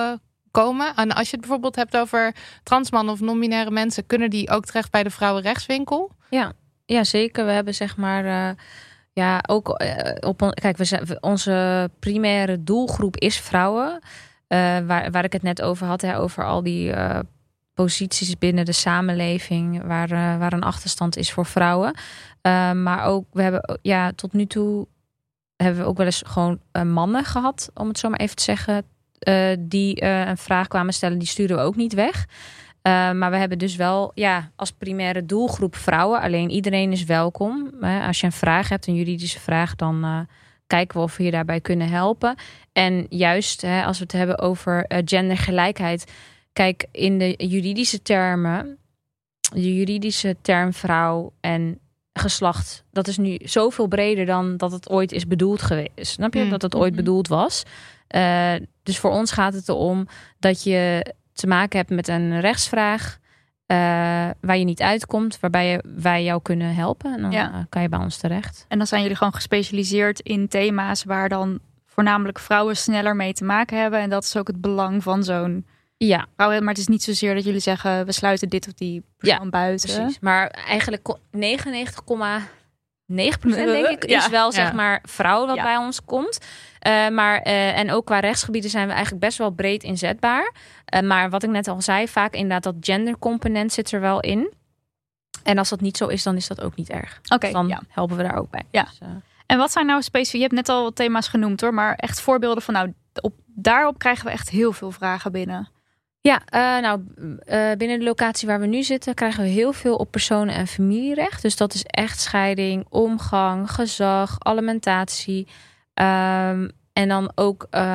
komen? En als je het bijvoorbeeld hebt over transmannen of non-binaire mensen, kunnen die ook terecht bij de vrouwenrechtswinkel?
Ja, ja zeker. We hebben zeg maar... Uh, ja, ook uh, op... Kijk, we zijn, onze primaire doelgroep is vrouwen. Uh, waar, waar ik het net over had, hè, over al die uh, posities binnen de samenleving waar, uh, waar een achterstand is voor vrouwen. Uh, maar ook, we hebben ja, tot nu toe hebben we ook wel eens gewoon uh, mannen gehad, om het zo maar even te zeggen, uh, die uh, een vraag kwamen stellen, die sturen we ook niet weg. Uh, maar we hebben dus wel ja, als primaire doelgroep vrouwen. Alleen iedereen is welkom. Hè. Als je een vraag hebt, een juridische vraag, dan uh, kijken we of we je daarbij kunnen helpen. En juist hè, als we het hebben over uh, gendergelijkheid. Kijk, in de juridische termen, de juridische term vrouw en geslacht, dat is nu zoveel breder dan dat het ooit is bedoeld geweest. Snap je? Mm. Dat het ooit bedoeld was. Uh, dus voor ons gaat het erom dat je te maken hebt met een rechtsvraag uh, waar je niet uitkomt, waarbij je, wij jou kunnen helpen. En dan ja. uh, kan je bij ons terecht.
En dan zijn jullie gewoon gespecialiseerd in thema's waar dan voornamelijk vrouwen sneller mee te maken hebben. En dat is ook het belang van zo'n
ja.
vrouw. Maar het is niet zozeer dat jullie zeggen, we sluiten dit of die persoon
ja,
buiten.
Precies. Maar eigenlijk negenennegentig komma negen procent denk ik ja. is wel ja. zeg maar vrouw wat ja. bij ons komt. Uh, maar, uh, en ook qua rechtsgebieden zijn we eigenlijk best wel breed inzetbaar. Uh, maar wat ik net al zei, vaak inderdaad dat gendercomponent zit er wel in. En als dat niet zo is, dan is dat ook niet erg.
Oké,
dus dan
ja.
helpen we daar ook bij.
Ja.
Dus, uh...
En wat zijn nou specifiek, je hebt net al wat thema's genoemd hoor, maar echt voorbeelden van nou, op, daarop krijgen we echt heel veel vragen binnen.
Ja, uh, nou uh, binnen de locatie waar we nu zitten krijgen we heel veel op personen- en familierecht. Dus dat is echtscheiding, omgang, gezag, alimentatie. Um, en dan ook uh,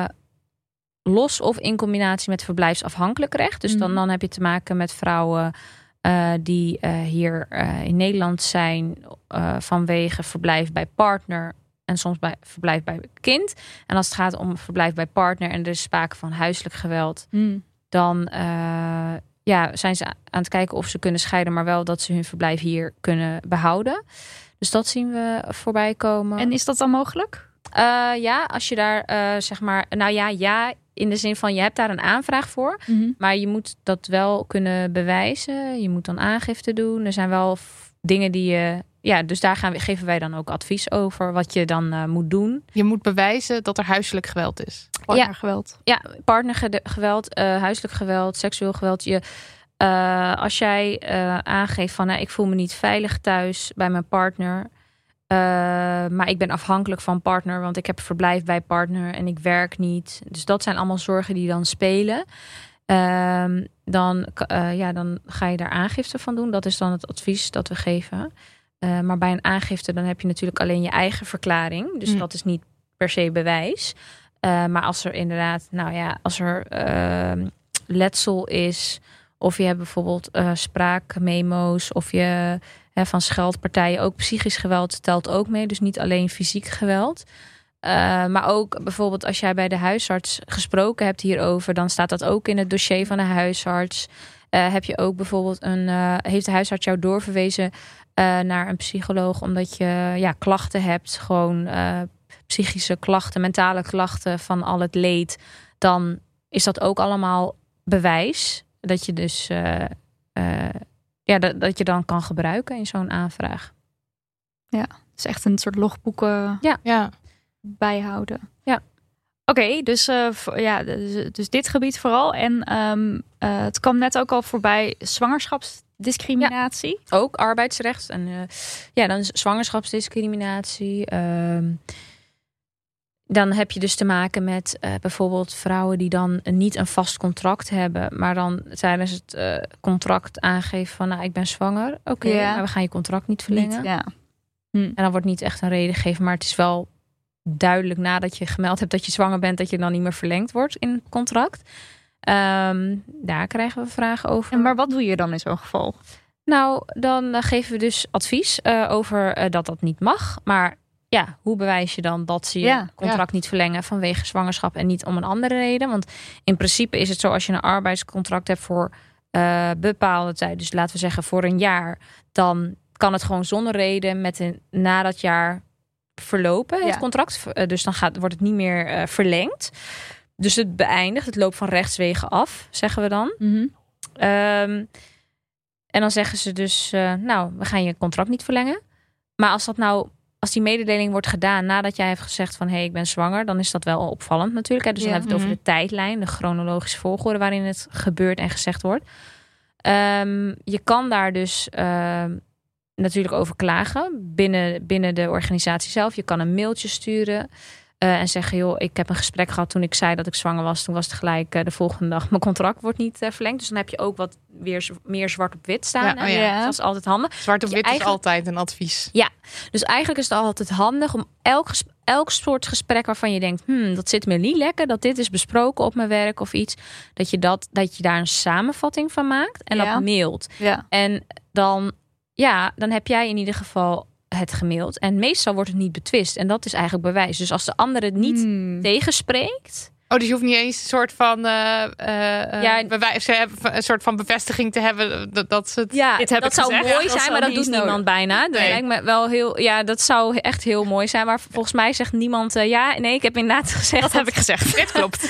los of in combinatie met verblijfsafhankelijk recht. Dus dan, dan heb je te maken met vrouwen uh, die uh, hier uh, in Nederland zijn uh, vanwege verblijf bij partner en soms bij verblijf bij kind. En als het gaat om verblijf bij partner en er is sprake van huiselijk geweld,
Mm.
dan uh, ja, zijn ze aan het kijken of ze kunnen scheiden, maar wel dat ze hun verblijf hier kunnen behouden. Dus dat zien we voorbij komen.
En is dat dan mogelijk?
Uh, ja, als je daar uh, zeg maar, nou ja, ja, in de zin van je hebt daar een aanvraag voor,
Mm-hmm.
maar je moet dat wel kunnen bewijzen. Je moet dan aangifte doen. Er zijn wel f- dingen die je, ja, dus daar gaan we, geven wij dan ook advies over wat je dan uh, moet doen.
Je moet bewijzen dat er huiselijk geweld is.
Partnergeweld.
Ja, partnergeweld, uh, huiselijk geweld, seksueel geweld. Je, uh, als jij uh, aangeeft van, nou, ik voel me niet veilig thuis bij mijn partner. Uh, maar ik ben afhankelijk van partner, want ik heb verblijf bij partner en ik werk niet. Dus dat zijn allemaal zorgen die dan spelen. Uh, dan, uh, ja, dan ga je daar aangifte van doen. Dat is dan het advies dat we geven. Uh, maar bij een aangifte dan heb je natuurlijk alleen je eigen verklaring. Dus mm. dat is niet per se bewijs. Uh, maar als er inderdaad, nou ja, als er uh, letsel is, of je hebt bijvoorbeeld uh, spraakmemo's, of je hè, van scheldpartijen, ook psychisch geweld telt ook mee. Dus niet alleen fysiek geweld. Uh, maar ook bijvoorbeeld als jij bij de huisarts gesproken hebt hierover, dan staat dat ook in het dossier van de huisarts. Uh, heb je ook bijvoorbeeld een, uh, heeft de huisarts jou doorverwezen uh, naar een psycholoog omdat je ja, klachten hebt, gewoon uh, psychische klachten, mentale klachten van al het leed, dan is dat ook allemaal bewijs dat je dus uh, uh, ja, dat, dat je dan kan gebruiken in zo'n aanvraag.
Ja, het is echt een soort logboeken
ja.
Ja.
bijhouden.
Ja.
Oké, okay, dus, uh, ja, dus, dus dit gebied vooral. En um, uh, het kwam net ook al voorbij zwangerschapsdiscriminatie.
Ja, ook arbeidsrecht. En uh, ja, dan is zwangerschapsdiscriminatie. Uh, dan heb je dus te maken met uh, bijvoorbeeld vrouwen die dan niet een vast contract hebben, maar dan tijdens het uh, contract aangeven van, nou, ik ben zwanger. Oké, okay, ja. maar we gaan je contract niet verlengen.
Niet, ja.
hm. En dan wordt niet echt een reden gegeven, maar het is wel duidelijk nadat je gemeld hebt dat je zwanger bent, dat je dan niet meer verlengd wordt in het contract. Um, daar krijgen we vragen over.
En maar wat doe je dan in zo'n geval?
Nou, dan uh, geven we dus advies uh, over uh, dat dat niet mag. Maar ja, hoe bewijs je dan dat ze je
ja,
contract
ja.
niet verlengen vanwege zwangerschap en niet om een andere reden? Want in principe is het zo, als je een arbeidscontract hebt voor uh, bepaalde tijd, dus laten we zeggen voor een jaar, dan kan het gewoon zonder reden met een, na dat jaar verlopen, het
ja.
contract. Dus dan gaat, wordt het niet meer uh, verlengd. dus het beëindigt. Het loopt van rechtswege af, zeggen we dan.
Mm-hmm.
Um, en dan zeggen ze dus, uh, nou, we gaan je contract niet verlengen. Maar als dat nou, als die mededeling wordt gedaan nadat jij hebt gezegd van, hé, hey, ik ben zwanger, dan is dat wel opvallend natuurlijk. Hè? Dus ja. dan hebben we het over de tijdlijn, de chronologische volgorde waarin het gebeurt en gezegd wordt. Um, je kan daar dus uh, natuurlijk over klagen binnen, binnen de organisatie zelf. Je kan een mailtje sturen. Uh, en zeggen, joh, ik heb een gesprek gehad toen ik zei dat ik zwanger was. Toen was het gelijk uh, de volgende dag, mijn contract wordt niet uh, verlengd. Dus dan heb je ook wat weer meer zwart op wit staan.
Ja, oh ja.
Dus dat is altijd handig.
Zwart op wit eigenlijk... is altijd een advies.
Ja, dus eigenlijk is het altijd handig om elk, ges- elk soort gesprek waarvan je denkt, hmm, dat zit me niet lekker, dat dit is besproken op mijn werk of iets, dat je, dat, dat je daar een samenvatting van maakt en
ja.
dat mailt.
Ja.
En dan, ja, dan heb jij in ieder geval het gemaild. En meestal wordt het niet betwist. En dat is eigenlijk bewijs. Dus als de ander het niet hmm. tegenspreekt.
Oh, dus je hoeft niet eens een soort van uh, uh, ja, bewijs te hebben, een soort van bevestiging te hebben dat, dat ze het.
Ja,
dit heb
dat
ik
zou
gezegd.
mooi
ja,
zijn,
dat
maar dat doet
niemand
nodig. bijna. Dat
nee.
lijkt me wel heel. Ja, dat zou echt heel mooi zijn. Maar volgens mij zegt niemand. Uh, ja, nee, ik heb inderdaad gezegd.
Dat, dat heb ik gezegd. Dit klopt.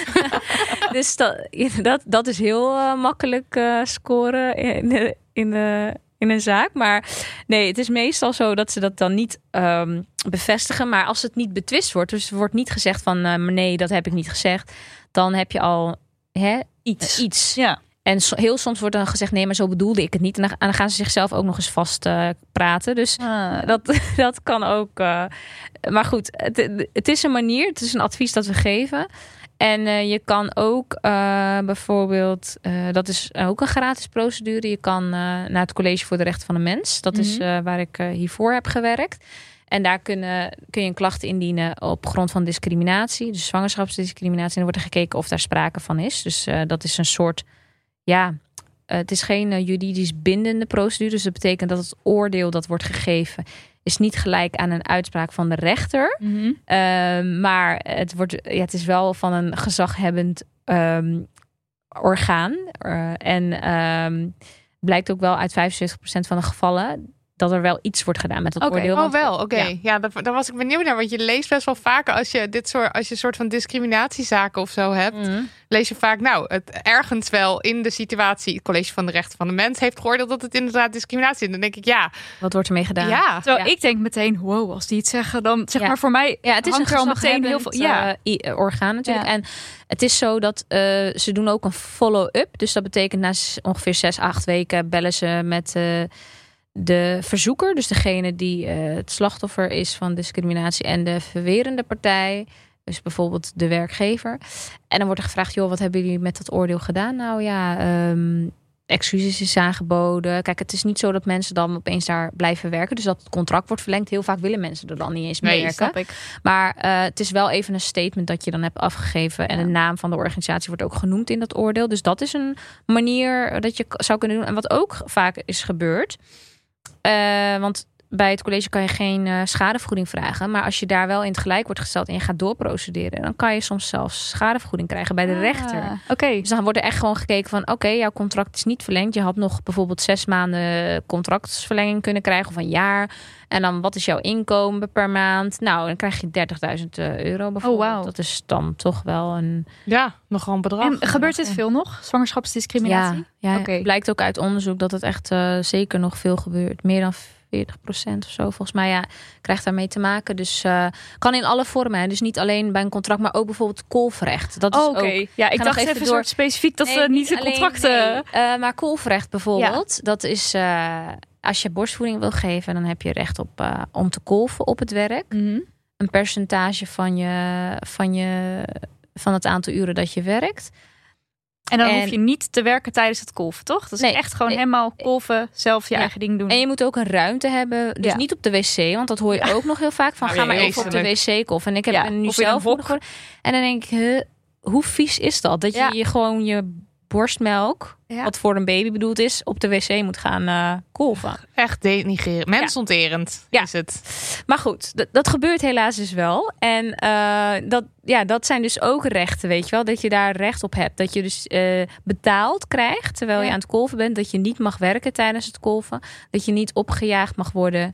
Dus dat, dat, dat is heel uh, makkelijk uh, scoren in de, in de. in een zaak. Maar nee, het is meestal zo dat ze dat dan niet um, bevestigen. Maar als het niet betwist wordt, dus er wordt niet gezegd van uh, nee, dat heb ik niet gezegd. Dan heb je al hè, iets. Uh, iets.
Ja.
En so, heel soms wordt dan gezegd, nee, maar zo bedoelde ik het niet. En dan, en dan gaan ze zichzelf ook nog eens vast uh, praten. Dus ah. dat, dat kan ook. Uh, maar goed, het, het is een manier. Het is een advies dat we geven. En uh, je kan ook uh, bijvoorbeeld, uh, dat is ook een gratis procedure. Je kan uh, naar het College voor de Rechten van de Mens. Dat mm-hmm. is uh, waar ik uh, hiervoor heb gewerkt. En daar kunnen, kun je een klacht indienen op grond van discriminatie. Dus zwangerschapsdiscriminatie. En dan wordt er gekeken of daar sprake van is. Dus uh, dat is een soort, ja, uh, het is geen uh, juridisch bindende procedure. Dus dat betekent dat het oordeel dat wordt gegeven is niet gelijk aan een uitspraak van de rechter. Mm-hmm. Uh, maar het, wordt, ja, het is wel van een gezaghebbend um, orgaan. Uh, en um, blijkt ook wel uit vijfenzeventig procent van de gevallen dat er wel iets wordt gedaan met dat
okay.
oordeel.
Oh, wel, oké. Okay. Ja, ja daar, daar was ik benieuwd naar. Want je leest best wel vaker als je dit soort, als je een soort van discriminatiezaken of zo hebt, mm. lees je vaak, nou, het ergens wel in de situatie, het College van de Rechten van de Mens heeft geoordeeld dat het inderdaad discriminatie is. Dan denk ik, ja.
Wat wordt ermee gedaan?
Ja.
Terwijl
ja.
ik denk meteen, wow, als die het zeggen, dan zeg
ja.
maar voor mij,
ja, het is
hangt
een
er al meteen heel veel. Ja,
uh, orgaan natuurlijk.
Ja.
En het is zo dat uh, ze doen ook een follow-up. Dus dat betekent na ongeveer zes, acht weken bellen ze met Uh, de verzoeker, dus degene die uh, het slachtoffer is van discriminatie en de verwerende partij, dus bijvoorbeeld de werkgever. En dan wordt er gevraagd, joh, wat hebben jullie met dat oordeel gedaan? Nou ja, um, excuses is aangeboden. Kijk, het is niet zo dat mensen dan opeens daar blijven werken, dus dat het contract wordt verlengd. Heel vaak willen mensen er dan niet eens
nee,
werken.
Snap ik.
Maar uh, het is wel even een statement dat je dan hebt afgegeven en ja. de naam van de organisatie wordt ook genoemd in dat oordeel. Dus dat is een manier dat je zou kunnen doen. En wat ook vaak is gebeurd, Uh, want bij het college kan je geen uh, schadevergoeding vragen. Maar als je daar wel in het gelijk wordt gesteld en je gaat doorprocederen, dan kan je soms zelfs schadevergoeding krijgen bij de ah, rechter.
Oké. Okay.
Dus dan wordt er echt gewoon gekeken van, oké, okay, jouw contract is niet verlengd. Je had nog bijvoorbeeld zes maanden contractverlenging kunnen krijgen of een jaar. En dan, wat is jouw inkomen per maand? Nou, dan krijg je dertigduizend euro bijvoorbeeld. Oh, wow. Dat is dan toch wel een...
Ja, nogal een bedrag.
En gebeurt dit veel nog? Zwangerschapsdiscriminatie?
Ja, ja
okay.
Blijkt ook uit onderzoek dat het echt uh, zeker nog veel gebeurt. Meer dan veertig procent of zo. Volgens mij ja, krijgt daarmee te maken. Dus uh, kan in alle vormen. Hè. Dus niet alleen bij een contract, maar ook bijvoorbeeld kolfrecht. Dat is
oh, oké. Okay. Ja, ik dacht even, even door... soort specifiek dat nee, uh, niet de contracten...
Nee. Uh, maar kolfrecht bijvoorbeeld, ja. dat is... Uh, als je borstvoeding wil geven, dan heb je recht op uh, om te kolven op het werk. Mm-hmm. Een percentage van je, van je van het aantal uren dat je werkt.
En dan en, hoef je niet te werken tijdens het kolven, toch? Dat is nee, echt gewoon nee, helemaal kolven, zelf je ja. eigen ding doen.
En je moet ook een ruimte hebben. Dus ja. niet op de wc, want dat hoor je ja. ook nog heel vaak. Van, nou, ga maar even op de wc kolven. En ik heb ja, nu zelf nog. En dan denk ik, huh, hoe vies is dat? Dat je, ja. je gewoon je borstmelk, ja. wat voor een baby bedoeld is, op de wc moet gaan uh, kolven.
Echt denigrerend. Mensonterend ja. is het.
Maar goed, d- dat gebeurt helaas dus wel. En uh, dat, ja, dat zijn dus ook rechten, weet je wel. Dat je daar recht op hebt. Dat je dus uh, betaald krijgt terwijl ja. je aan het kolven bent. Dat je niet mag werken tijdens het kolven. Dat je niet opgejaagd mag worden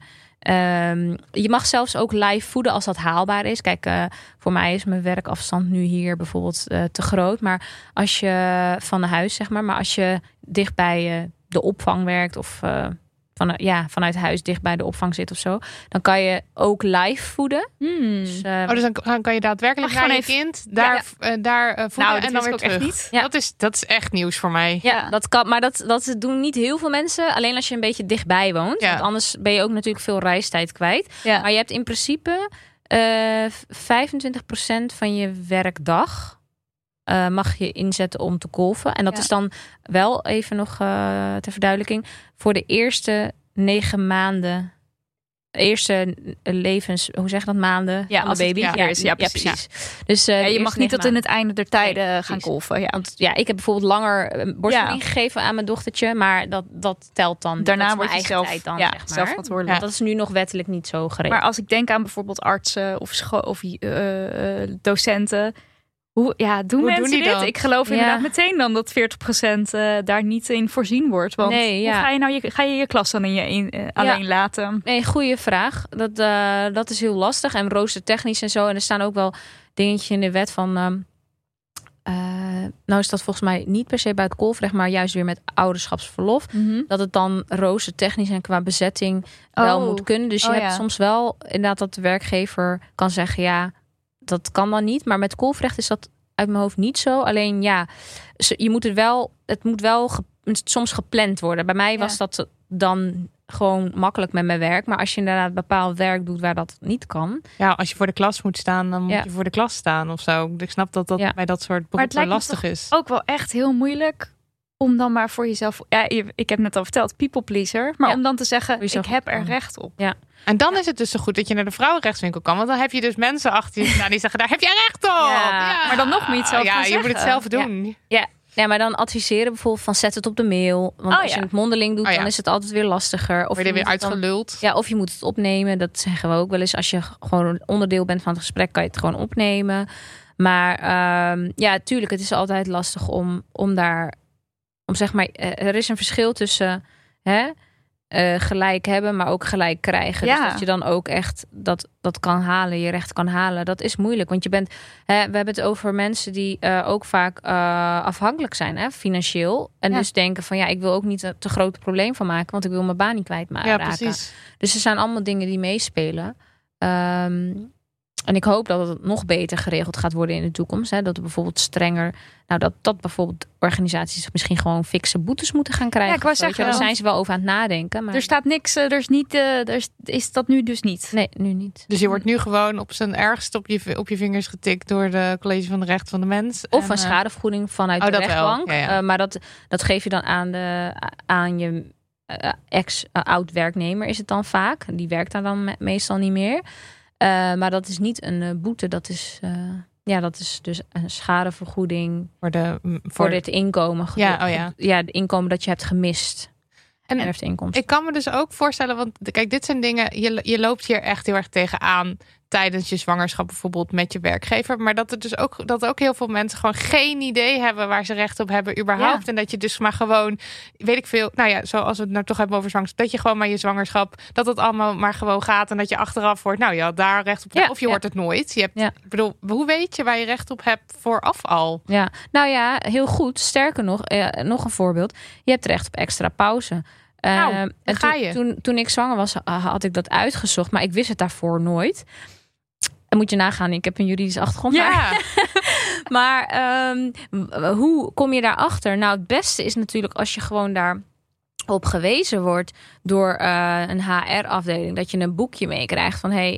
Um, je mag zelfs ook live voeden als dat haalbaar is. Kijk, uh, voor mij is mijn werkafstand nu hier bijvoorbeeld uh, te groot. Maar als je van de huis, zeg maar, maar als je dicht bij uh, de opvang werkt of uh, van, ja, vanuit huis dicht bij de opvang zit of zo, dan kan je ook live voeden.
Hmm.
Dus, uh, oh, dus dan, dan kan je daadwerkelijk naar je even... kind daar, ja, ja. Uh, daar uh, voeden nou, en dan weer terug. Echt niet. Ja. Dat, is, dat is echt nieuws voor mij.
Ja, ja. Dat kan, maar dat, dat doen niet heel veel mensen. Alleen als je een beetje dichtbij woont. Ja. Want anders ben je ook natuurlijk veel reistijd kwijt. Ja. Maar je hebt in principe uh, vijfentwintig procent van je werkdag Uh, mag je inzetten om te golfen. En dat ja. is dan wel even nog uh, ter verduidelijking voor de eerste negen maanden, eerste levens, hoe zeg je dat, maanden
ja,
van de baby.
Ja,
ja,
is, ja, precies.
Ja, precies. Dus uh,
ja, je mag niet tot in het einde der tijden nee, gaan golfen. Ja.
Want ja, ik heb bijvoorbeeld langer borstvoeding ja. gegeven aan mijn dochtertje, maar dat, dat telt dan.
Daarna
word
je
je
zelf,
tijd dan,
ja,
zeg maar.
zelf verantwoordelijk.
Ja. Dat is nu nog wettelijk niet zo geregeld.
Maar als ik denk aan bijvoorbeeld artsen of, scho- of uh, docenten. Hoe ja, doen
Hoe
mensen
doen
dit?
dat?
Ik geloof
ja.
inderdaad meteen dan dat veertig procent uh, daar niet in voorzien wordt. Want
nee, ja.
hoe ga je nou je, ga je, je klas dan in je in, uh, alleen ja. laten?
Nee, goede vraag. Dat, uh, dat is heel lastig. En roostertechnisch en zo. En er staan ook wel dingetjes in de wet van Um, uh, nou is dat volgens mij niet per se bij het golfrecht, maar juist weer met ouderschapsverlof. Mm-hmm. Dat het dan roostertechnisch en qua bezetting oh. wel moet kunnen. Dus je oh, hebt ja. soms wel inderdaad dat de werkgever kan zeggen, ja, dat kan dan niet. Maar met golfrecht is dat uit mijn hoofd niet zo. Alleen ja, je moet het wel, het moet wel ge, soms gepland worden. Bij mij ja. was dat dan gewoon makkelijk met mijn werk. Maar als je inderdaad bepaald werk doet waar dat niet kan.
Ja, als je voor de klas moet staan, dan moet ja. je voor de klas staan of zo. Ik snap dat dat ja. bij dat soort beroepen lastig is.
Ook wel echt heel moeilijk om dan maar voor jezelf. Ja, ik heb net al verteld, people pleaser. Maar ja. om dan te zeggen, ik heb er recht op.
Ja.
En dan is het dus zo goed dat je naar de vrouwenrechtswinkel kan. Want dan heb je dus mensen achter je staan die zeggen, daar heb je recht op.
Ja. Ja. Maar dan nog moet je het zelf
Ja, je
zeggen.
moet het zelf doen.
Ja. ja. Ja, maar dan adviseren bijvoorbeeld van zet het op de mail. Want
oh,
als
ja.
je het mondeling doet, oh, ja. dan is het altijd weer lastiger. Of
word je, je weer uitgeluld.
Dan, ja, of je moet het opnemen. Dat zeggen we ook wel eens. Als je gewoon een onderdeel bent van het gesprek, kan je het gewoon opnemen. Maar um, ja, tuurlijk, het is altijd lastig om, om daar, om zeg maar, er is een verschil tussen hè, uh, gelijk hebben, maar ook gelijk krijgen. Ja. Dus dat je dan ook echt dat, dat kan halen, je recht kan halen. Dat is moeilijk, want je bent, hè, we hebben het over mensen die uh, ook vaak uh, afhankelijk zijn, hè, financieel. En ja. dus denken van ja, ik wil ook niet een te groot probleem van maken, want ik wil mijn baan niet kwijtraken.
Ja, precies.
Dus er zijn allemaal dingen die meespelen. Um, En ik hoop dat het nog beter geregeld gaat worden in de toekomst. Hè? Dat er bijvoorbeeld strenger, nou dat, dat bijvoorbeeld organisaties misschien gewoon fikse boetes moeten gaan krijgen.
Ja, ik wou zeggen,
daar zijn ze wel over aan het nadenken. Maar
er staat niks, er is niet, er is, is dat nu dus niet.
Nee, nu niet.
Dus je wordt nu gewoon op zijn ergst op je, op je vingers getikt door de College van de Rechten van de Mens.
Of een schadevergoeding vanuit
oh,
de rechtbank.
Ja, ja.
Uh, maar dat, dat geef je dan aan, de, aan je uh, ex-oud-werknemer is het dan vaak. Die werkt daar dan me- meestal niet meer. Uh, maar dat is niet een uh, boete, dat is, uh, ja, dat is dus een schadevergoeding
voor, de, voor,
voor dit inkomen.
Ja, oh ja.
ja, het inkomen dat je hebt gemist. En erfteninkomsten.
Ik kan me dus ook voorstellen, want kijk, dit zijn dingen, je, je loopt hier echt heel erg tegenaan tijdens je zwangerschap bijvoorbeeld met je werkgever. Maar dat er dus ook, dat ook heel veel mensen gewoon geen idee hebben waar ze recht op hebben überhaupt. Ja. En dat je dus maar gewoon, weet ik veel, nou ja, zoals we het nou toch hebben over zwangerschap, dat je gewoon maar je zwangerschap, dat het allemaal maar gewoon gaat en dat je achteraf hoort, nou ja, daar recht op. Ja, of je ja. hoort het nooit. Je hebt, ja. Ik bedoel, hoe weet je waar je recht op hebt vooraf al?
Ja, nou ja, heel goed. Sterker nog, eh, nog een voorbeeld. Je hebt recht op extra pauze. Uh,
nou,
en
ga
toen,
je.
Toen, toen ik zwanger was, had ik dat uitgezocht, maar ik wist het daarvoor nooit. En moet je nagaan, ik heb een juridische achtergrond.
Ja.
Maar, maar um, hoe kom je daarachter? Nou, het beste is natuurlijk als je gewoon daar op gewezen wordt door uh, een H R-afdeling. Dat je een boekje meekrijgt van, hey,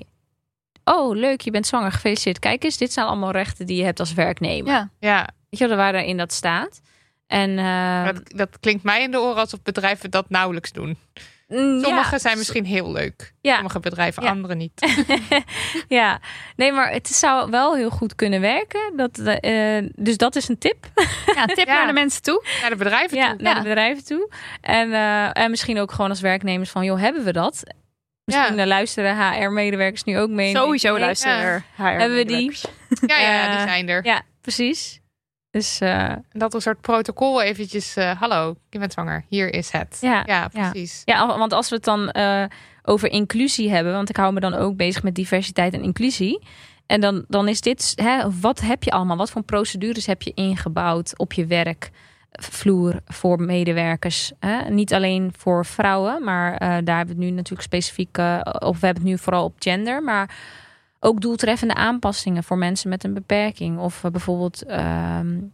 oh leuk, je bent zwanger, gefeliciteerd. Kijk eens, dit zijn allemaal rechten die je hebt als werknemer.
Ja.
Ja.
Weet je wel, waar daarin dat staat? En, uh,
dat, dat klinkt mij in de oren alsof bedrijven dat nauwelijks doen. Sommige ja. zijn misschien heel leuk. Ja. Sommige bedrijven, ja. andere niet.
Ja, nee, maar het zou wel heel goed kunnen werken. Dat, uh, dus dat is een tip.
Ja, een tip ja. naar de mensen toe.
Naar de bedrijven
ja,
toe.
Naar
ja.
de bedrijven toe. En, uh, en misschien ook gewoon als werknemers van, joh, hebben we dat? Misschien ja. luisteren H R-medewerkers nu ook mee.
Sowieso nee, luisteren ja. H R-medewerkers.
Hebben we die?
Ja, ja, die zijn er.
Ja, precies. Dus, uh,
dat een soort protocol eventjes, uh, hallo, je bent zwanger, hier is het.
Ja,
ja precies.
Ja, want als we het dan uh, over inclusie hebben. Want ik hou me dan ook bezig met diversiteit en inclusie. En dan, dan is dit, hè, wat heb je allemaal? Wat voor procedures heb je ingebouwd op je werkvloer voor medewerkers? Hè? Niet alleen voor vrouwen, maar uh, daar hebben we het nu natuurlijk specifiek, uh, of we hebben het nu vooral op gender, maar ook doeltreffende aanpassingen voor mensen met een beperking. Of uh, bijvoorbeeld, um,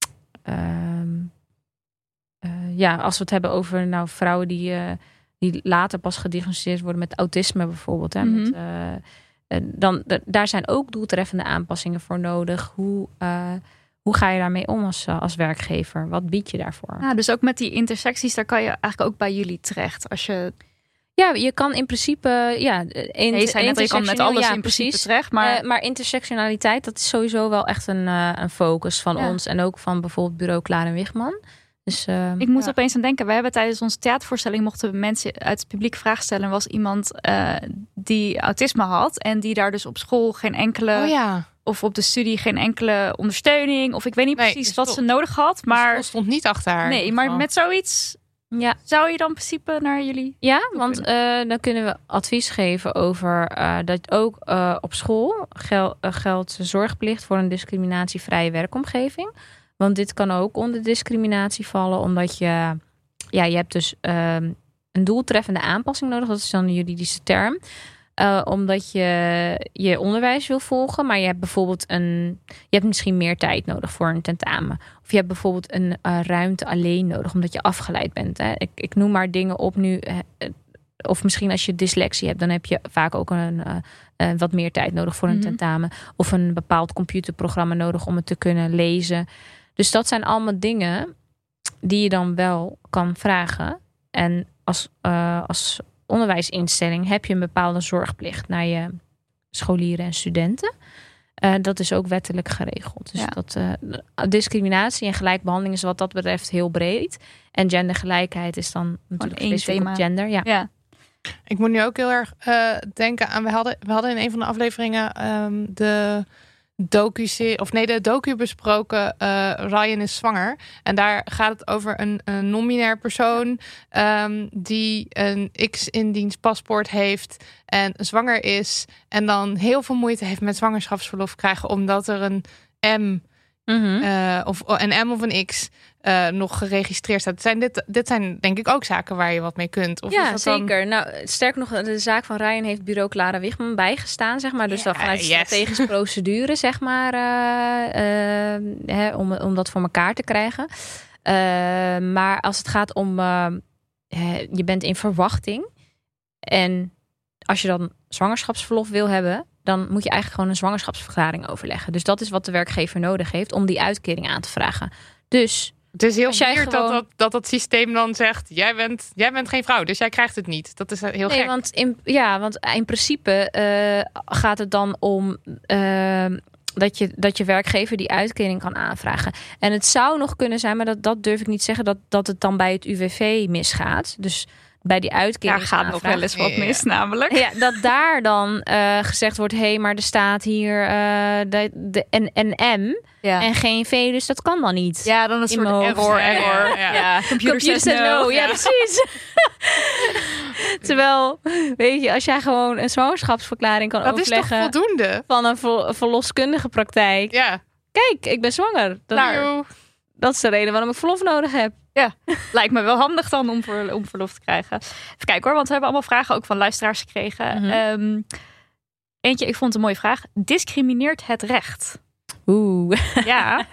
um, uh, ja, als we het hebben over nou, vrouwen die, uh, die later pas gediagnosticeerd worden met autisme bijvoorbeeld. Hè,
Mm-hmm.
met, uh, dan, d- daar zijn ook doeltreffende aanpassingen voor nodig. Hoe, uh, hoe ga je daarmee om als, uh, als werkgever? Wat bied je daarvoor?
Ja, dus ook met die intersecties, daar kan je eigenlijk ook bij jullie terecht. Als je,
Ja, je kan in principe... Ja, in,
nee, je zei net dat je kan met alles
ja,
in principe
precies.
terecht. Maar,
Uh, maar intersectionaliteit, dat is sowieso wel echt een, uh, een focus van
Ja.
ons. En ook van bijvoorbeeld bureau Klaar en Wichman. Dus, uh,
ik moet
ja.
opeens aan denken. Wij hebben tijdens onze theatervoorstelling mochten mensen uit het publiek vragen stellen. Er was iemand uh, die autisme had en die daar dus op school geen enkele...
Oh ja.
Of op de studie geen enkele ondersteuning. Of ik weet niet
Nee,
precies
dus
wat
toch-
ze nodig had.
Maar
Maar
stond niet achter haar.
nee, maar met zoiets
Ja,
zou je dan in principe naar jullie...
ja want uh, dan kunnen we advies geven over uh, dat ook uh, op school gel- uh, geldt zorgplicht voor een discriminatievrije werkomgeving. Want dit kan ook onder discriminatie vallen, omdat je, ja, je hebt dus uh, een doeltreffende aanpassing nodig. Dat is dan een juridische term. Uh, omdat je je onderwijs wil volgen, maar je hebt bijvoorbeeld een, je hebt misschien meer tijd nodig voor een tentamen. Of je hebt bijvoorbeeld een uh, ruimte alleen nodig, omdat je afgeleid bent. Hè. Ik, ik noem maar dingen op nu. Uh, of misschien als je dyslexie hebt, dan heb je vaak ook een, uh, uh, wat meer tijd nodig voor een
Mm-hmm.
tentamen. Of een bepaald computerprogramma nodig om het te kunnen lezen. Dus dat zijn allemaal dingen die je dan wel kan vragen. En als, uh, als onderwijsinstelling heb je een bepaalde zorgplicht naar je scholieren en studenten. Uh, dat is ook wettelijk geregeld. Dus
Ja.
dat uh, discriminatie en gelijkbehandeling is wat dat betreft heel breed. En gendergelijkheid is dan natuurlijk
één
specifiek
thema.
op gender. Ja.
Ja.
Ik moet nu ook heel erg uh, denken aan... We hadden, we hadden in een van de afleveringen um, de docu of nee, de docu besproken. Uh, Ryan is zwanger. En daar gaat het over een, een non-binair persoon um, die een X in diens paspoort heeft en zwanger is. En dan heel veel moeite heeft met zwangerschapsverlof krijgen, omdat er een M
Mm-hmm.
uh, of een M of een X uh, nog geregistreerd staat. Zijn dit, dit zijn denk ik ook zaken waar je wat mee kunt. Of is
Ja,
dat dan...
zeker. Nou, sterk nog, de zaak van Ryan heeft bureau Clara Wichman bijgestaan, zeg maar. Dus
Ja,
dan vanuit
yes.
strategische procedure, zeg maar, uh, uh, hè, om, om dat voor elkaar te krijgen. Uh, maar als het gaat om, uh, je bent in verwachting en als je dan zwangerschapsverlof wil hebben, dan moet je eigenlijk gewoon een zwangerschapsverklaring overleggen. Dus dat is wat de werkgever nodig heeft om die uitkering aan te vragen. Dus
Het is heel
Als jij
weird
gewoon-
dat, dat, dat dat systeem dan zegt, jij bent, jij bent geen vrouw, dus jij krijgt het niet. Dat is heel
nee,
gek.
want in, ja, want in principe uh, gaat het dan om uh, dat, je, dat je werkgever die uitkering kan aanvragen. En het zou nog kunnen zijn, maar dat, dat durf ik niet zeggen, dat, dat het dan bij het U W V misgaat. Dus bij die uitkering.
Daar gaat nog wel eens wat
Ja.
mis, namelijk.
Ja, dat daar dan uh, gezegd wordt, hé, hey, maar er staat hier uh, de, de, een, een M
Ja.
en geen V, dus dat kan dan niet.
Ja, dan een
In
soort
mijn hoofd.
error,
Ja, ja,
error.
ja.
Ja, computer,
Computer
says no.
Ja, precies. Terwijl, weet je, als jij gewoon een zwangerschapsverklaring kan
dat is toch
overleggen
voldoende?
van een ver- verloskundige praktijk.
Ja.
Kijk, ik ben zwanger. Dat,
Nou,
dat is de reden waarom ik verlof nodig heb.
Lijkt me wel handig dan om, ver, om verlof te krijgen. Even kijken hoor, want we hebben allemaal vragen ook van luisteraars gekregen.
Mhm.
Um, eentje, ik vond het een mooie vraag. Discrimineert het recht?
Oeh.
Ja.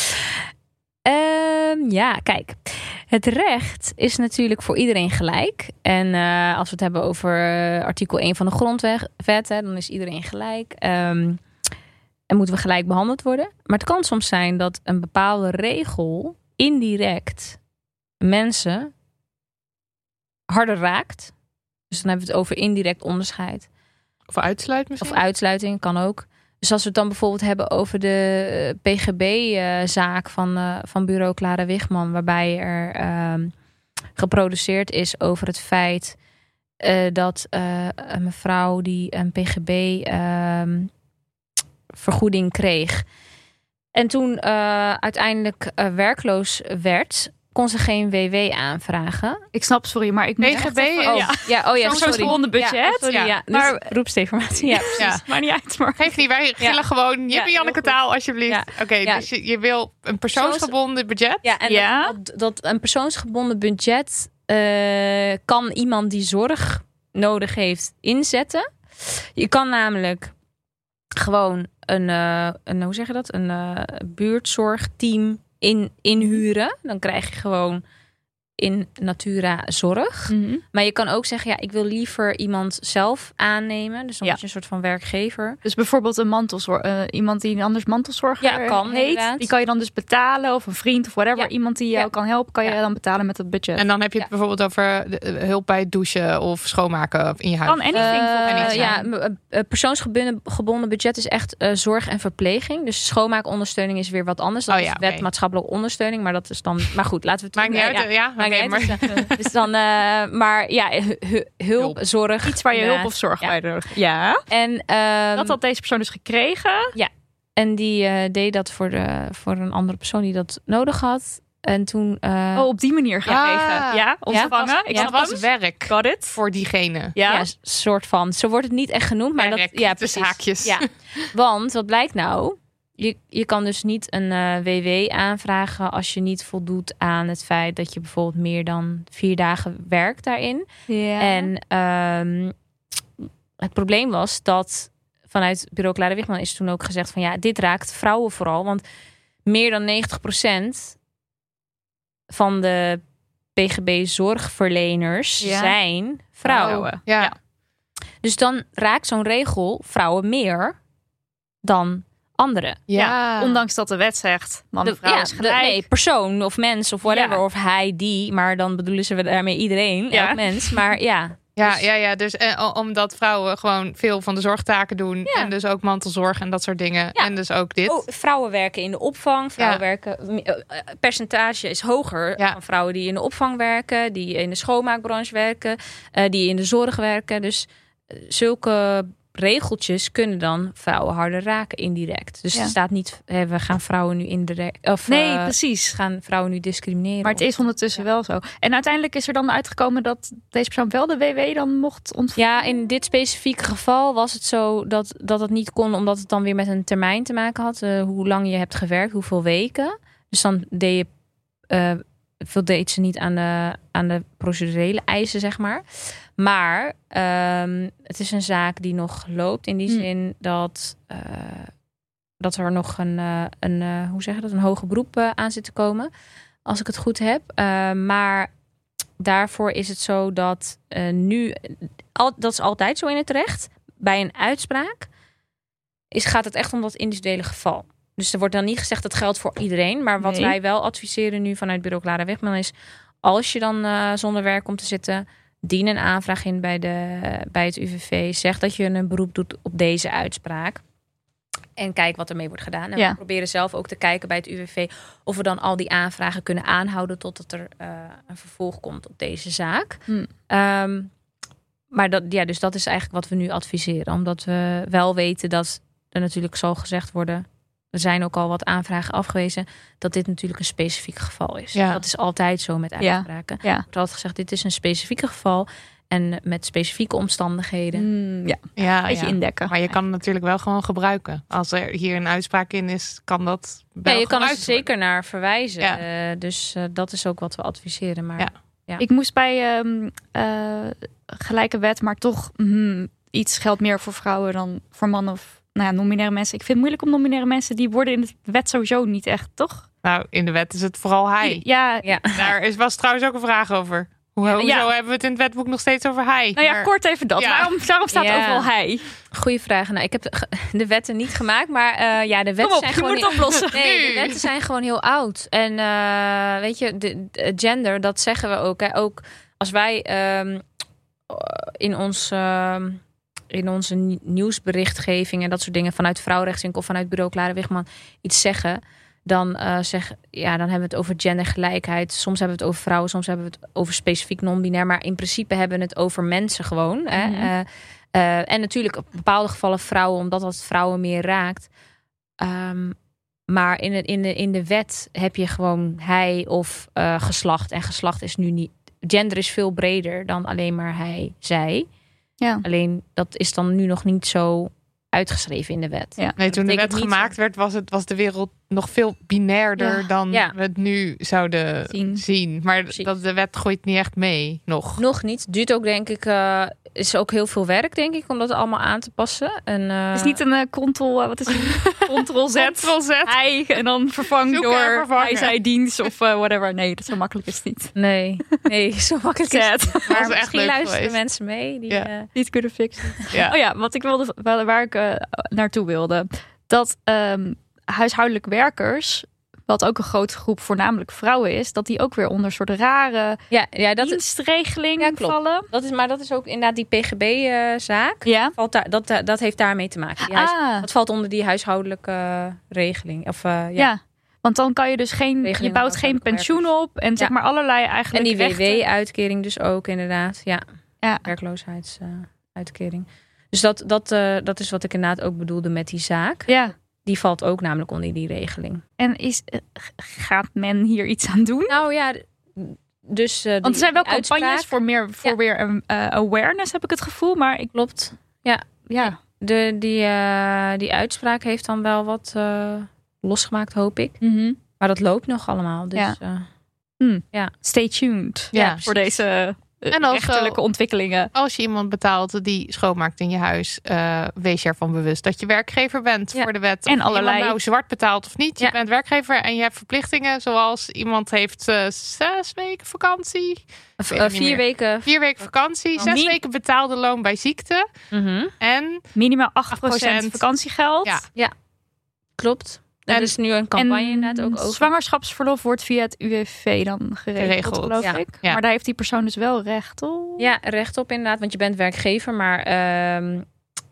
Um, ja, kijk. Het recht is natuurlijk voor iedereen gelijk. En uh, als we het hebben over uh, artikel één van de grondwet, hè, dan is iedereen gelijk. Um, en moeten we gelijk behandeld worden. Maar het kan soms zijn dat een bepaalde regel indirect mensen harder raakt. Dus dan hebben we het over indirect onderscheid.
of uitsluit misschien?
Of uitsluiting, kan ook. Dus als we het dan bijvoorbeeld hebben over de P G B-zaak van, uh, van bureau Clara Wichman, waarbij er uh, geproduceerd is over het feit uh, dat uh, een mevrouw die een P G B-vergoeding uh, kreeg en toen uh, uiteindelijk uh, werkloos werd, kon ze geen W W aanvragen.
Ik snap, sorry, maar ik moet
W G B,
echt even-
Oh,
ja.
ja, oh ja,
Persoonsgebonden budget.
Ja, sorry,
Ja.
ja. Dus
Maar-
beroepsdeformatie. Ja, precies.
Ja.
Maar niet uit, maar...
Geef niet, wij gillen
Ja.
gewoon
Ja,
Jippe
heel
Janneke
goed.
taal alsjeblieft.
Ja.
Oké,
Ja.
dus je, je wil een persoonsgebonden budget.
Ja, en
Ja.
Dat, dat een persoonsgebonden budget eh, kan iemand die zorg nodig heeft inzetten. Je kan namelijk gewoon een, eh, een hoe zeg je dat, een eh, buurtzorgteam in, inhuren. Dan krijg je gewoon in natura zorg.
Mhm.
Maar je kan ook zeggen, ja, ik wil liever iemand zelf aannemen. Dus dan
Ja.
word je een soort van werkgever.
Dus bijvoorbeeld een mantelzorg, uh, iemand die anders mantelzorger
Ja, kan,
heet,
inderdaad.
die kan je dan dus betalen, of een vriend of whatever,
Ja.
iemand die jou
Ja.
kan helpen, kan je
Ja.
dan betalen met dat budget.
En dan heb je het
Ja.
bijvoorbeeld over de- de hulp bij het douchen of schoonmaken in je huis.
Kan anything
Eh,
volgens mij
anything.
zijn.
ja, m- eh, persoonsgebonden gebonden budget is echt eh, zorg en verpleging. Dus schoomakondersteuning is weer wat anders. Dat
Oh
is
ja,
wet
oké.
maatschappelijke ondersteuning. Maar dat is dan. Maar goed, laten we het
Maakt niet
ja,
uit.
ja.
Ja,
Maakt
oké,
niet
maar
uit. Dus, dus dan, eh, maar ja, hu- hu- hulp,
Hulp.
zorg.
Iets waar je hulp
inderdaad.
of zorg
Ja.
bij nodig. Ja.
En, ehm,
Dat had deze persoon dus gekregen.
en die eh, deed dat voor, de, voor een andere persoon die dat nodig had. En toen. eh,
Oh, op die manier gekregen.
Ah.
Ja, ontvangen.
Ja,
Ik
ja,
snap
dat
hem.
was werk
Got it.
voor diegene.
Ja.
ja, soort van. Zo wordt het niet echt genoemd. Maar
Werk,
dat, ja,
tussen
precies.
haakjes.
Ja, want wat blijkt nou? Je, je kan dus niet een eh, W W aanvragen als je niet voldoet aan het feit dat je bijvoorbeeld meer dan vier dagen werkt daarin.
Ja.
En ehm, het probleem was dat vanuit bureau Clara Wichman is toen ook gezegd van ja, dit raakt vrouwen vooral. Want meer dan negentig procent van de P G B-zorgverleners
Ja.
zijn vrouwen.
Ja.
Ja.
Dus dan raakt zo'n regel vrouwen meer dan anderen.
Ja.
Ondanks dat de wet zegt, man en
De-
vrouw
ja,
is
de-
gelijk.
nee, persoon of mens of whatever.
Ja.
Of hij, die. Maar dan bedoelen ze daarmee iedereen.
Ja.
Elk mens. Maar ja.
Ja,
Dus-
ja, ja, dus eh, o- omdat vrouwen gewoon veel van de zorgtaken doen.
Ja.
En dus ook mantelzorg en dat soort dingen.
Ja.
En dus ook dit.
Oh, vrouwen werken in de opvang. Vrouwen
Ja.
werken. eh, eh, percentage is hoger
Ja.
van vrouwen die in de opvang werken. Die in de schoonmaakbranche werken. eh, die in de zorg werken. Dus eh, zulke regeltjes kunnen dan vrouwen harder raken indirect. Dus
Ja.
er staat niet, hè, we gaan vrouwen nu indirect. Of
Nee,
eh,
precies.
gaan vrouwen nu discrimineren.
Maar het is ondertussen wel zo. En uiteindelijk is er dan uitgekomen dat deze persoon wel de W W dan mocht ontvangen.
Ja, in dit specifieke geval was het zo dat, dat het niet kon, omdat het dan weer met een termijn te maken had. Uh, hoe lang je hebt gewerkt, hoeveel weken. Dus dan deed je, uh, voldeed ze niet aan de, aan de procedurele eisen, zeg maar. Maar um, het is een zaak die nog loopt in die
Hmm.
zin dat, uh, dat er nog een, uh, een uh, hoe zeg je dat, een hoger beroep uh, aan zit te komen. Als ik het goed heb. Uh, maar daarvoor is het zo dat uh, nu, al, dat is altijd zo in het recht. Bij een uitspraak is, gaat het echt om dat individuele geval. Dus er wordt dan niet gezegd dat geldt voor iedereen. Maar wat
Nee.
wij wel adviseren nu vanuit bureau Clara Wichman is, als je dan uh, zonder werk komt te zitten, dien een aanvraag in bij, de, bij het U W V. Zeg dat je een beroep doet op deze uitspraak. En kijk wat ermee wordt gedaan. En
Ja.
we proberen zelf ook te kijken bij het U W V of we dan al die aanvragen kunnen aanhouden totdat er uh, een vervolg komt op deze zaak.
Hmm.
Um, maar dat, ja, dus dat is eigenlijk wat we nu adviseren. Omdat we wel weten dat er natuurlijk zal gezegd worden, er zijn ook al wat aanvragen afgewezen, dat dit natuurlijk een specifiek geval is.
Ja.
Dat is altijd zo met uitspraken.
Ja.
Er wordt altijd gezegd, dit is een specifieke geval en met specifieke omstandigheden.
Mm, ja,
Ja,
beetje
ja.
indekken.
Maar je kan het natuurlijk wel gewoon gebruiken. Als er hier een uitspraak in is, kan dat wel
Ja, je kan er
gebruikt
zeker naar verwijzen.
Ja.
Uh, dus uh, dat is ook wat we adviseren. Maar
Ja.
Ja.
Ik moest bij um, uh, gelijke wet, maar toch mm, iets geldt meer voor vrouwen dan voor mannen of nou ja, non-binaire mensen. Ik vind het moeilijk om non-binaire mensen, die worden in de wet sowieso niet echt, toch?
Nou, in de wet is het vooral hij.
Ja,
ja.
Daar is, was trouwens ook een vraag over. Hoe,
Ja,
hoezo
ja.
hebben we het in het wetboek nog steeds over hij?
nou ja,
Maar-
kort even dat.
Ja.
Waarom, waarom staat
Ja.
overal hij?
goeie vraag. Nou, ik heb de, de wetten niet gemaakt, maar uh, ja, de wetten
Kom op,
zijn
je
gewoon
moet het oplossen.
Nee, de
Nu.
wetten zijn gewoon heel oud. En uh, weet je, de, de gender, dat zeggen we ook. Hè. Ook als wij um, in ons um, in onze nieuwsberichtgeving en dat soort dingen vanuit Vrouwenrechtswinkel of vanuit bureau Clara Wichman iets zeggen, dan, uh, zeg, ja, dan hebben we het over gendergelijkheid. Soms hebben we het over vrouwen, soms hebben we het over specifiek non-binair. Maar in principe hebben we het over mensen gewoon. Mm-hmm. Hè? Uh, uh, en natuurlijk op bepaalde gevallen vrouwen, omdat dat vrouwen meer raakt. Um, maar in de, in, de, in de wet heb je gewoon hij of uh, geslacht. En geslacht is nu niet... Gender is veel breder dan alleen maar hij, zij.
Ja.
Alleen dat is dan nu nog niet zo uitgeschreven in de wet.
Ja.
Nee, toen de wet
niet
gemaakt
zo...
werd, was, het, was de wereld nog veel binairder
Ja.
dan
Ja.
we het nu zouden zien.
Zien.
Maar
Precies.
dat de wet gooit niet echt mee, nog.
Nog niet. Duurt ook, denk ik... Uh, is ook heel veel werk, denk ik, om dat allemaal aan te passen. En, uh...
Het is niet een uh, control, uh, wat is het? Ctrl-Z.
Ctrl-Z.
Hij en dan vervangen
Zoeken
door
en vervangen.
hij, zij, dienst of uh, whatever. Nee, dat zo makkelijk is het niet.
Nee, nee, zo makkelijk is het.
Zet.
Maar
was echt
misschien
leuk
luisteren
geweest.
mensen mee. Die,
Ja.
uh...
Niet kunnen fixen.
Ja.
Oh ja, wat ik wilde, waar, waar ik uh, naartoe wilde. Dat um, huishoudelijk werkers, wat ook een grote groep voornamelijk vrouwen is, dat die ook weer onder een soort rare
Ja, ja, dat is...
dienstregeling
Ja, klopt.
vallen.
Dat is, maar dat is ook inderdaad die P G B-zaak.
Ja.
Valt daar, dat, dat heeft daarmee te maken. Die huis,
Ah,
dat valt onder die huishoudelijke uh, regeling. Of, uh, ja.
ja. Want dan kan je dus geen, je
Regeling
bouwt
van
geen
huishoudelijke
pensioen op en zeg
Ja.
maar allerlei
En
eigenlijk
die
rechten.
W W-uitkering dus ook inderdaad. Ja,
Ja.
werkloosheidsuitkering. Uh, dus dat, dat, uh, dat is wat ik inderdaad ook bedoelde met die zaak.
Ja.
Die valt ook namelijk onder die regeling.
En is, uh, gaat men hier iets aan doen?
Nou ja, dus... Uh,
Want er zijn wel
die uitspraak-
campagnes voor meer voor
Ja.
weer um, uh, awareness, heb ik het gevoel. Maar ik,
Klopt.
ja,
De, die, uh, die uitspraak heeft dan wel wat uh, losgemaakt, hoop ik.
mm-hmm.
Maar dat loopt nog allemaal. Dus,
Ja.
uh,
Hmm.
Ja.
Stay tuned
Ja,
voor deze uh,
En als,
rechterlijke
uh,
ontwikkelingen.
Als je iemand betaalt die schoonmaakt in je huis, uh, wees je ervan bewust dat je werkgever bent
Ja.
voor de wet.
En
Of
allerlei-
iemand nou zwart betaalt of niet. Je
Ja.
bent werkgever en je hebt verplichtingen, zoals iemand heeft uh, zes weken vakantie,
Of,
weet
uh,
het niet
vier
meer.
weken.
vier weken vakantie, zes
Niet-
weken betaalde loon bij ziekte
Mhm.
en
Minimaal acht procent
procent
vakantiegeld.
Ja.
Klopt. Er
En-
is nu een campagne inderdaad ook over.
Zwangerschapsverlof wordt via het U W V dan geregeld,
Geregeld,
geloof
ja.
ik.
Ja.
Maar daar heeft die persoon dus wel recht op.
Ja, recht op inderdaad, want je bent werkgever. Maar ehm,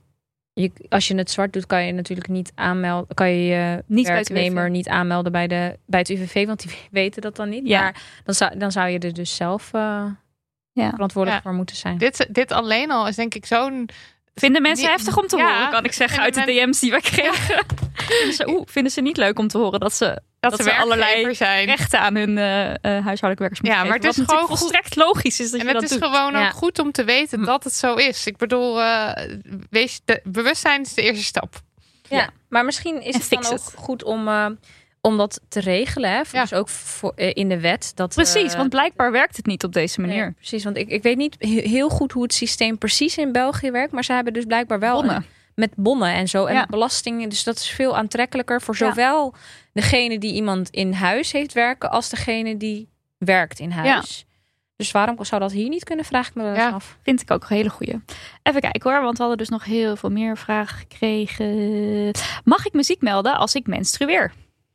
je, als je het zwart doet, kan je natuurlijk niet aanmelden. Kan je je
Niet bij het U W V.
werknemer niet aanmelden bij, de, bij het U W V, want die weten dat dan niet.
Ja.
Maar dan zou, dan zou je er dus zelf uh,
Ja.
verantwoordelijk
Ja.
voor moeten zijn.
dit, dit alleen al is denk ik zo'n...
Vinden mensen
Die-
heftig om te
Ja,
horen, kan ik zeggen, uit de
vinden
D M's die we kregen. Vinden, ze, oeh, vinden ze niet leuk om te horen dat ze,
Dat,
dat
ze
ze allerlei
werkgever zijn.
rechten aan hun uh, uh, huishoudelijk werkers moeten
Ja, maar
geven.
het is
Wat natuurlijk
gewoon
volstrekt logisch is dat
En
je
het
dat
is
doet.
gewoon
Ja.
ook goed om te weten dat het zo is. Ik bedoel, uh, wees de, bewustzijn is de eerste stap.
Ja,
Ja.
maar misschien is
En
het dan
fix
ook
het.
goed om, uh, om dat te regelen. Hè?
Ja.
Dus ook voor, uh, in de wet. Dat,
Precies,
uh,
want blijkbaar werkt het niet op deze manier.
Nee, precies, want ik, ik weet niet he- heel goed hoe het systeem precies in België werkt. Maar ze hebben dus blijkbaar wel
Bonnen.
een- met bonnen en zo. En
Ja.
met belastingen. Dus dat is veel aantrekkelijker voor
Ja.
zowel degene die iemand in huis heeft werken. Als degene die werkt in huis. Dus waarom zou dat hier niet kunnen, vraag ik me wel eens
Ja.
af.
Vind ik ook een hele goeie. Even kijken hoor, want we hadden dus nog heel veel meer vragen gekregen. Mag ik muziek melden als ik menstrueer?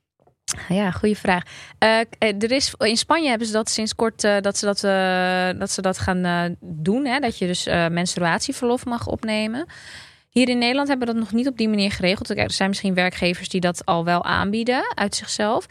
Ja, goede vraag. Uh, er is, in Spanje hebben ze dat sinds kort uh, dat, ze dat, uh, dat ze dat gaan uh, doen. Hè? Dat je dus uh, menstruatieverlof mag opnemen. Hier in Nederland hebben we dat nog niet op die manier geregeld. Er zijn misschien werkgevers die dat al wel aanbieden uit zichzelf.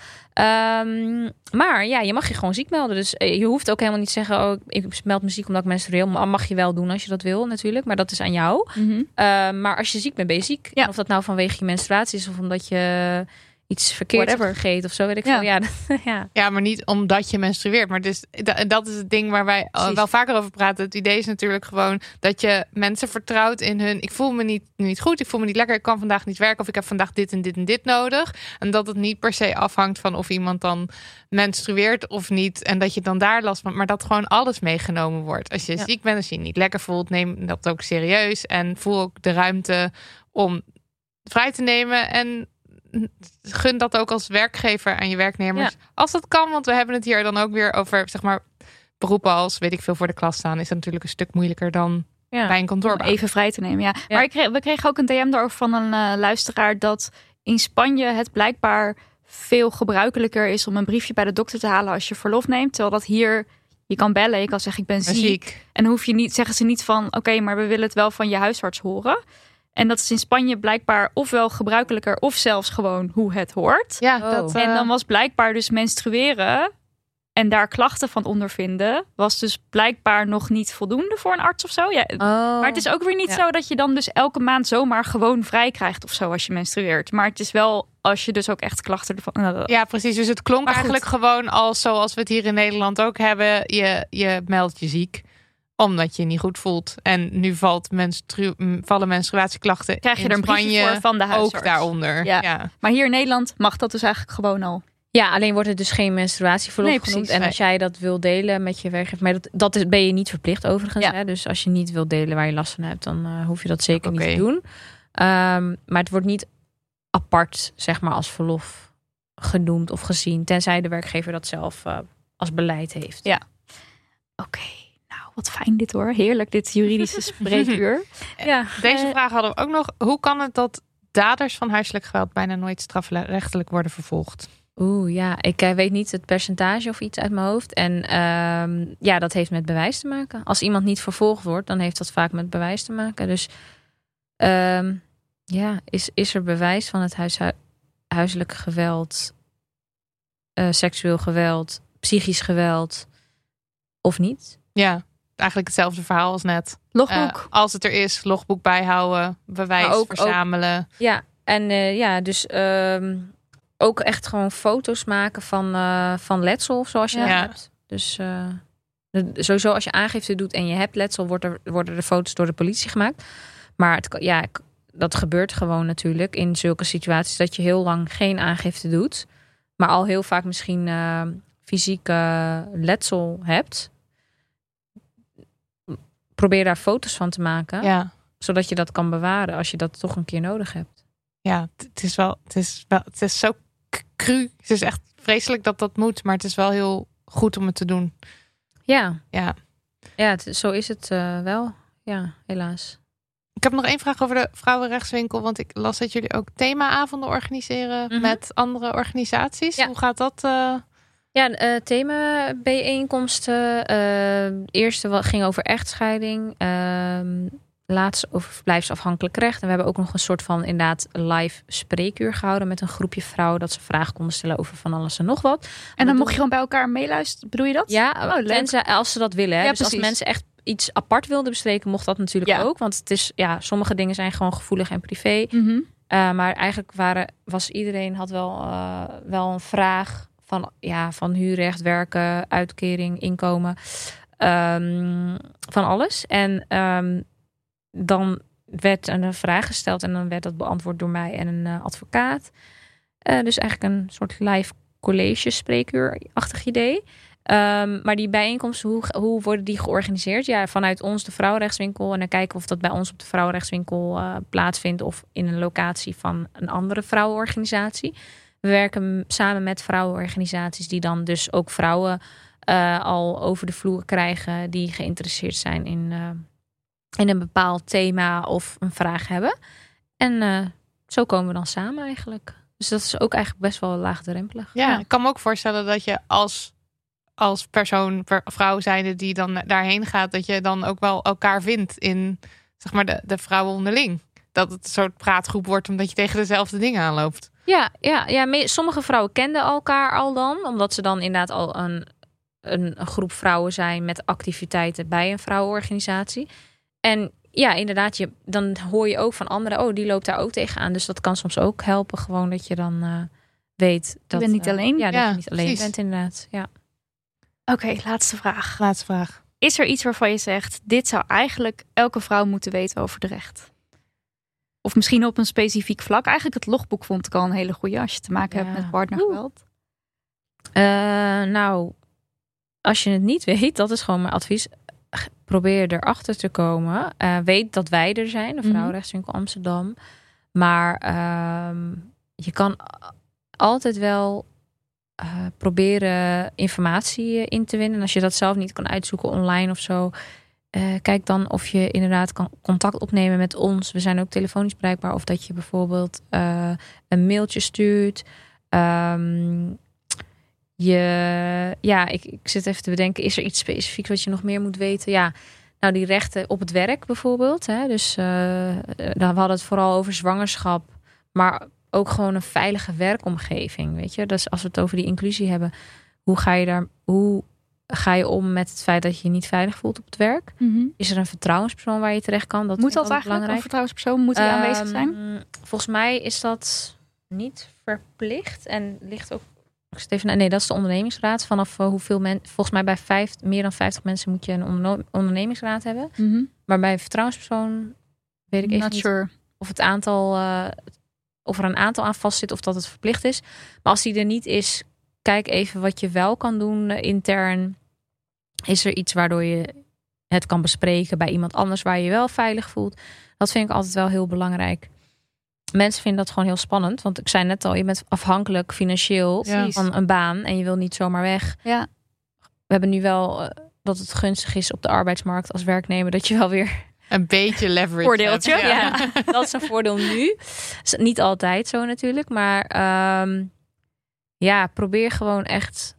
Um, maar ja, je mag je gewoon ziek melden. Dus je hoeft ook helemaal niet te zeggen... oh, ik meld me ziek omdat ik menstrueel. Maar mag je wel doen als je dat wil natuurlijk. Maar dat is aan jou.
Mm-hmm.
Uh, maar als je ziek bent, ben je ziek.
Ja.
En of dat nou vanwege je menstruatie is... of omdat je iets verkeerd hebt gegeten of zo, weet ik
Ja.
veel. Ja, dat, ja.
Ja, maar niet omdat je menstrueert. Maar dus, da- dat is het ding waar wij
Precies.
wel vaker over praten. Het idee is natuurlijk gewoon dat je mensen vertrouwt in hun... ik voel me niet, niet goed, ik voel me niet lekker... ik kan vandaag niet werken of ik heb vandaag dit en dit en dit nodig. En dat het niet per se afhangt van of iemand dan menstrueert of niet. En dat je dan daar last van... maar dat gewoon alles meegenomen wordt. Als je
Ja.
ziek bent, als je je niet lekker voelt... neem dat ook serieus. En voel ook de ruimte om vrij te nemen... en gun dat ook als werkgever aan je werknemers.
Ja.
Als dat kan, want we hebben het hier dan ook weer over, zeg maar, beroepen als, weet ik veel, voor de klas staan. Is dat natuurlijk een stuk moeilijker dan
Ja.
bij een
Om
kantoorbaan.
even vrij te nemen, ja.
Ja.
Maar ik kreeg, we kregen ook een D M daarover van een uh, luisteraar... dat in Spanje het blijkbaar veel gebruikelijker is... om een briefje bij de dokter te halen als je verlof neemt. Terwijl dat hier, je kan bellen, je kan zeggen ik ben
Ben
ziek.
ziek.
En dan hoef je niet, zeggen ze niet van... oké, okay, maar we willen het wel van je huisarts horen. En dat is in Spanje blijkbaar ofwel gebruikelijker... of zelfs gewoon hoe het hoort.
Ja,
Oh.
dat, uh,
En dan was blijkbaar dus menstrueren... en daar klachten van ondervinden, was dus blijkbaar nog niet voldoende voor een arts of zo. Ja,
Oh.
maar het is ook weer niet
Ja.
zo dat je dan dus elke maand zomaar gewoon vrij krijgt of zo als je menstrueert. Maar het is wel als je dus ook echt klachten ervan. Nou,
Ja, precies. Dus het klonk
Maar goed.
eigenlijk gewoon als zoals we het hier in Nederland ook hebben. Je, je meldt je ziek omdat je je niet goed voelt. En nu valt menstru- m, vallen menstruatieklachten
krijg je
in
er een briefje
Spanje
voor van de huisarts.
ook daaronder.
Ja.
Ja.
Maar hier in Nederland mag dat dus eigenlijk gewoon al.
Ja, alleen wordt het dus geen menstruatieverlof
Nee,
genoemd.
precies.
En als jij dat wil delen met je werkgever, maar dat, dat is, ben je niet verplicht overigens.
Ja.
Hè? Dus als je niet wil delen waar je last van hebt, dan uh, hoef je dat zeker
Oké.
niet te doen. Um, maar het wordt niet apart, zeg maar, als verlof genoemd of gezien, tenzij de werkgever dat zelf uh, als beleid heeft.
Ja. Oké, okay. Nou wat fijn dit hoor. Heerlijk, dit juridische spreekuur.
Ja,
Deze
uh,
vraag hadden we ook nog. Hoe kan het dat daders van huiselijk geweld bijna nooit strafrechtelijk worden vervolgd?
Oeh, ja. Ik uh, weet niet het percentage of iets uit mijn hoofd. En um, ja, dat heeft met bewijs te maken. Als iemand niet vervolgd wordt, dan heeft dat vaak met bewijs te maken. Dus um, ja, is, is er bewijs van het huis, huiselijk geweld, uh, seksueel geweld, psychisch geweld of niet?
Ja, eigenlijk hetzelfde verhaal als net.
Logboek.
Uh, als het er is, logboek bijhouden, bewijs
Maar ook-
verzamelen.
Ook, ja, en uh, ja, dus um, ook echt gewoon foto's maken van, uh, van letsel of zoals je
Ja.
dat hebt. Dus uh, de, sowieso als je aangifte doet en je hebt letsel, wordt er, worden er foto's door de politie gemaakt. Maar het, ja, dat gebeurt gewoon natuurlijk in zulke situaties dat je heel lang geen aangifte doet. Maar al heel vaak misschien uh, fysieke letsel hebt. Probeer daar foto's van te maken.
Ja.
Zodat je dat kan bewaren als je dat toch een keer nodig hebt.
Ja, het is wel, het is wel, het is zo cru. Het is echt vreselijk dat dat moet, maar het is wel heel goed om het te doen.
Ja,
Ja.
ja het, zo is het uh, wel. Ja, helaas.
Ik heb nog één vraag over de Vrouwenrechtswinkel, want ik las dat jullie ook themaavonden organiseren
Mm-hmm.
met andere organisaties.
Ja.
Hoe gaat dat? Uh...
Ja, uh, thema-bijeenkomsten. Uh, de eerste ging over echtscheiding. Uh, laatst over verblijfsafhankelijk recht. En we hebben ook nog een soort van inderdaad live spreekuur gehouden met een groepje vrouwen. Dat ze vragen konden stellen over van alles en nog wat.
En dan mocht je gewoon bij elkaar meeluisteren. Bedoel je dat?
Ja,
oh, leuk.
tenzij, als ze dat willen. Hè?
Ja,
dus
precies.
als mensen echt iets apart wilden bespreken, mocht dat natuurlijk
Ja.
ook. Want het is, ja, sommige dingen zijn gewoon gevoelig en privé.
Mm-hmm.
Uh, maar eigenlijk waren, was iedereen had wel, uh, wel een vraag van, ja, van huurrecht, werken, uitkering, inkomen. Um, van alles. En um, dan werd een vraag gesteld en dan werd dat beantwoord door mij en een uh, advocaat. Uh, dus eigenlijk een soort live college spreekuur-achtig idee. Um, maar die bijeenkomsten, hoe, hoe worden die georganiseerd? Ja, vanuit ons de Vrouwenrechtswinkel. En dan kijken of dat bij ons op de Vrouwenrechtswinkel uh, plaatsvindt of in een locatie van een andere vrouwenorganisatie. We werken samen met vrouwenorganisaties die dan dus ook vrouwen uh, al over de vloer krijgen die geïnteresseerd zijn in, uh, in een bepaald thema of een vraag hebben. En uh, zo komen we dan samen eigenlijk. Dus dat is ook eigenlijk best wel laagdrempelig.
Ja,
Ja.
ik kan me ook voorstellen dat je als, als persoon, per, vrouw zijnde die dan daarheen gaat, dat je dan ook wel elkaar vindt in, zeg maar, de, de vrouwen onderling. Dat het een soort praatgroep wordt omdat je tegen dezelfde dingen aanloopt.
Ja, ja, ja me, sommige vrouwen kenden elkaar al dan. Omdat ze dan inderdaad al een, een, een groep vrouwen zijn met activiteiten bij een vrouwenorganisatie. En ja, inderdaad, je, dan hoor je ook van anderen, oh, die loopt daar ook tegenaan. Dus dat kan soms ook helpen, gewoon dat je dan uh, weet dat...
Je bent niet
uh,
alleen.
Ja, dat
Ja,
je niet alleen
precies.
bent inderdaad. Ja.
Oké, okay, laatste vraag.
Laatste vraag.
Is er iets waarvan je zegt, dit zou eigenlijk elke vrouw moeten weten over de recht? Of misschien op een specifiek vlak. Eigenlijk het logboek vond ik al een hele goeie als je te maken
Ja.
hebt met partnergeweld.
Uh, nou, als je het niet weet, dat is gewoon mijn advies. Probeer erachter te komen. Uh, weet dat wij er zijn, de Vrouwenrechtswinkel Amsterdam. Maar uh, je kan altijd wel uh, proberen informatie in te winnen. En als je dat zelf niet kan uitzoeken online of zo, uh, kijk dan of je inderdaad kan contact opnemen met ons. We zijn ook telefonisch bereikbaar. Of dat je bijvoorbeeld uh, een mailtje stuurt. Um, Je, ja, ik, ik zit even te bedenken, is er iets specifieks wat je nog meer moet weten? Ja, nou die rechten op het werk bijvoorbeeld. Hè? Dus uh, we hadden het vooral over zwangerschap, maar ook gewoon een veilige werkomgeving, weet je. Dus als we het over die inclusie hebben, hoe ga je daar, hoe ga je om met het feit dat je je niet veilig voelt op het werk?
Mm-hmm.
Is er een vertrouwenspersoon waar je terecht kan? Dat
Moet dat
eigenlijk
eigenlijk? Een vertrouwenspersoon moet die um, aanwezig zijn?
Volgens mij is dat niet verplicht en ligt ook. Even, nee, dat is de ondernemingsraad. Vanaf uh, hoeveel mensen, volgens mij bij vijf, meer dan vijftig mensen moet je een onderne- ondernemingsraad hebben.
Mm-hmm.
Maar bij een vertrouwenspersoon weet ik even
Not
niet
sure.
of het aantal, uh, of er een aantal aan vastzit of dat het verplicht is. Maar als die er niet is, kijk even wat je wel kan doen uh, intern. Is er iets waardoor je het kan bespreken bij iemand anders waar je je wel veilig voelt? Dat vind ik altijd wel heel belangrijk. Mensen vinden dat gewoon heel spannend. Want ik zei net al, je bent afhankelijk financieel
Ja.
van een baan. En je wil niet zomaar weg.
Ja.
We hebben nu wel uh, dat het gunstig is op de arbeidsmarkt als werknemer. Dat je wel weer
Een beetje leverage.
Voordeeltje.
hebt.
ja, dat is een voordeel nu. Is niet altijd zo natuurlijk. Maar um, ja, probeer gewoon echt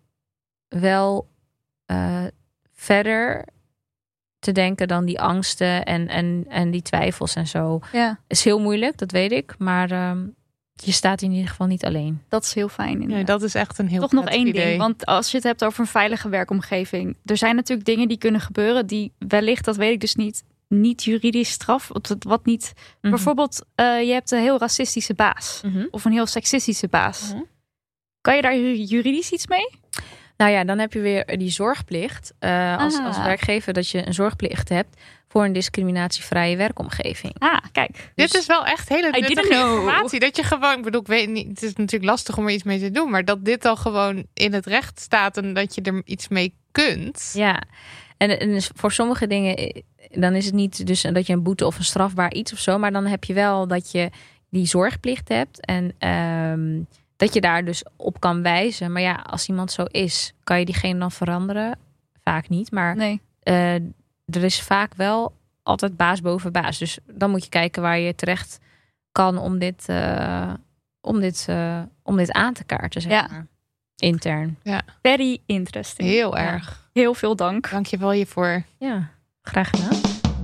wel uh, verder te denken dan die angsten en, en, en die twijfels en zo.
Ja,
Is heel moeilijk, dat weet ik. Maar um, je staat in ieder geval niet alleen.
dat is heel fijn. inderdaad.
Nee, dat is echt een heel
Toch nog
prettig
één
idee.
ding. Want als je het hebt over een veilige werkomgeving. Er zijn natuurlijk dingen die kunnen gebeuren. Die wellicht, dat weet ik dus niet, niet juridisch straf. Wat niet.
Mm-hmm.
Bijvoorbeeld, uh, je hebt een heel racistische baas.
Mm-hmm.
Of een heel seksistische baas.
Mm-hmm.
Kan je daar juridisch iets mee?
Nou ja, dan heb je weer die zorgplicht. Uh, als,
Ah.
als werkgever dat je een zorgplicht hebt voor een discriminatievrije werkomgeving.
Ah, kijk.
Dit is wel echt hele
I didn't
nuttige
know.
informatie. Dat je gewoon, ik bedoel, ik weet niet, het is natuurlijk lastig om er iets mee te doen, maar dat dit al gewoon in het recht staat en dat je er iets mee kunt.
Ja, en, en dus voor sommige dingen, dan is het niet dus dat je een boete of een strafbaar iets of zo, maar dan heb je wel dat je die zorgplicht hebt en um, dat je daar dus op kan wijzen. Maar ja, als iemand zo is, kan je diegene dan veranderen? Vaak niet, maar
Nee.
uh, er is vaak wel altijd baas boven baas. Dus dan moet je kijken waar je terecht kan om dit, uh, om dit, uh, om dit aan te kaarten, zeg
Ja.
maar. Intern.
Very interesting.
Heel
Ja.
erg.
Heel veel dank.
Dank je wel hiervoor.
Ja, graag gedaan.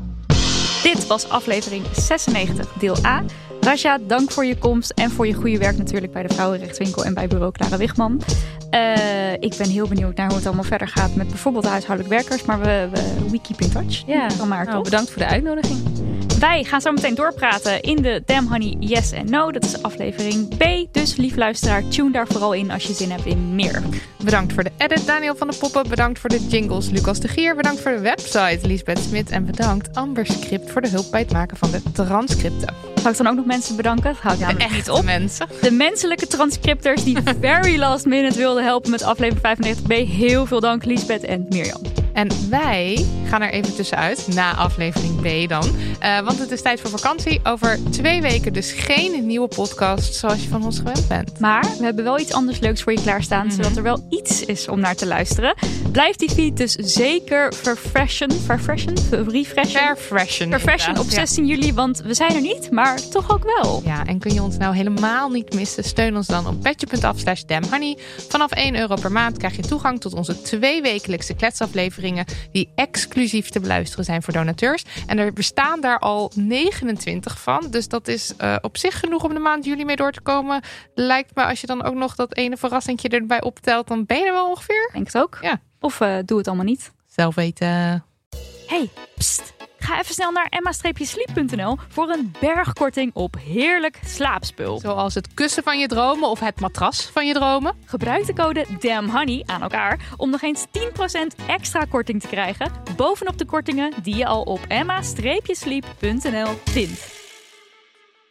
Dit was aflevering zesennegentig, deel A. Raja, dank voor je komst en voor je goede werk natuurlijk bij de Vrouwenrechtswinkel en bij bureau Clara Wigman. Uh, ik ben heel benieuwd naar hoe het allemaal verder gaat met bijvoorbeeld de huishoudelijk werkers, maar we, we, we keep in touch.
Ja,
Van maar,
nou,
toch?
bedankt voor de uitnodiging.
Wij gaan zo meteen doorpraten in de Damn Honey Yes and No. Dat is aflevering B. Dus lief luisteraar, tune daar vooral in als je zin hebt in meer.
Bedankt voor de edit, Daniel van de Poppen. Bedankt voor de jingles, Lucas de Gier. Bedankt voor de website, Liesbeth Smit. En bedankt Amber Script voor de hulp bij het maken van de transcripten.
Zal ik dan ook nog mensen bedanken? Dat houdt
De
namelijk niet
echte
op.
mensen.
De menselijke transcripters die very last minute wilden helpen met aflevering vijfennegentig B. Heel veel dank, Liesbeth en Mirjam.
En wij gaan er even tussenuit, na aflevering B dan. Uh, want het is tijd voor vakantie. Over twee weken dus geen nieuwe podcast zoals je van ons gewend bent.
Maar we hebben wel iets anders leuks voor je klaarstaan.
Mm-hmm.
Zodat er wel iets is om naar te luisteren. Blijf die feed dus zeker verfreshen. Verfreshen? Refreshen?
Verfreshen.
Verfreshen op zestien juli. Want we zijn er niet, maar toch ook wel.
Ja, en kun je ons nou helemaal niet missen? Steun ons dan op petje.af slash damnhoney. Vanaf één euro per maand krijg je toegang tot onze twee wekelijkse kletsafleveringen die exclusief te beluisteren zijn voor donateurs. En er bestaan daar al negenentwintig van. Dus dat is uh, op zich genoeg om de maand juli mee door te komen. Lijkt me, als je dan ook nog dat ene verrassingje erbij optelt, dan ben je er wel ongeveer.
Denk het ook.
Ja.
Of uh, doe het allemaal niet.
Zelf weten.
Hey, pst. Ga even snel naar emma sleep punt n l voor een bergkorting op heerlijk slaapspul.
Zoals het kussen van je dromen of het matras van je dromen.
Gebruik de code DAMNHONEY aan elkaar om nog eens tien procent extra korting te krijgen bovenop de kortingen die je al op emma sleep punt n l vindt.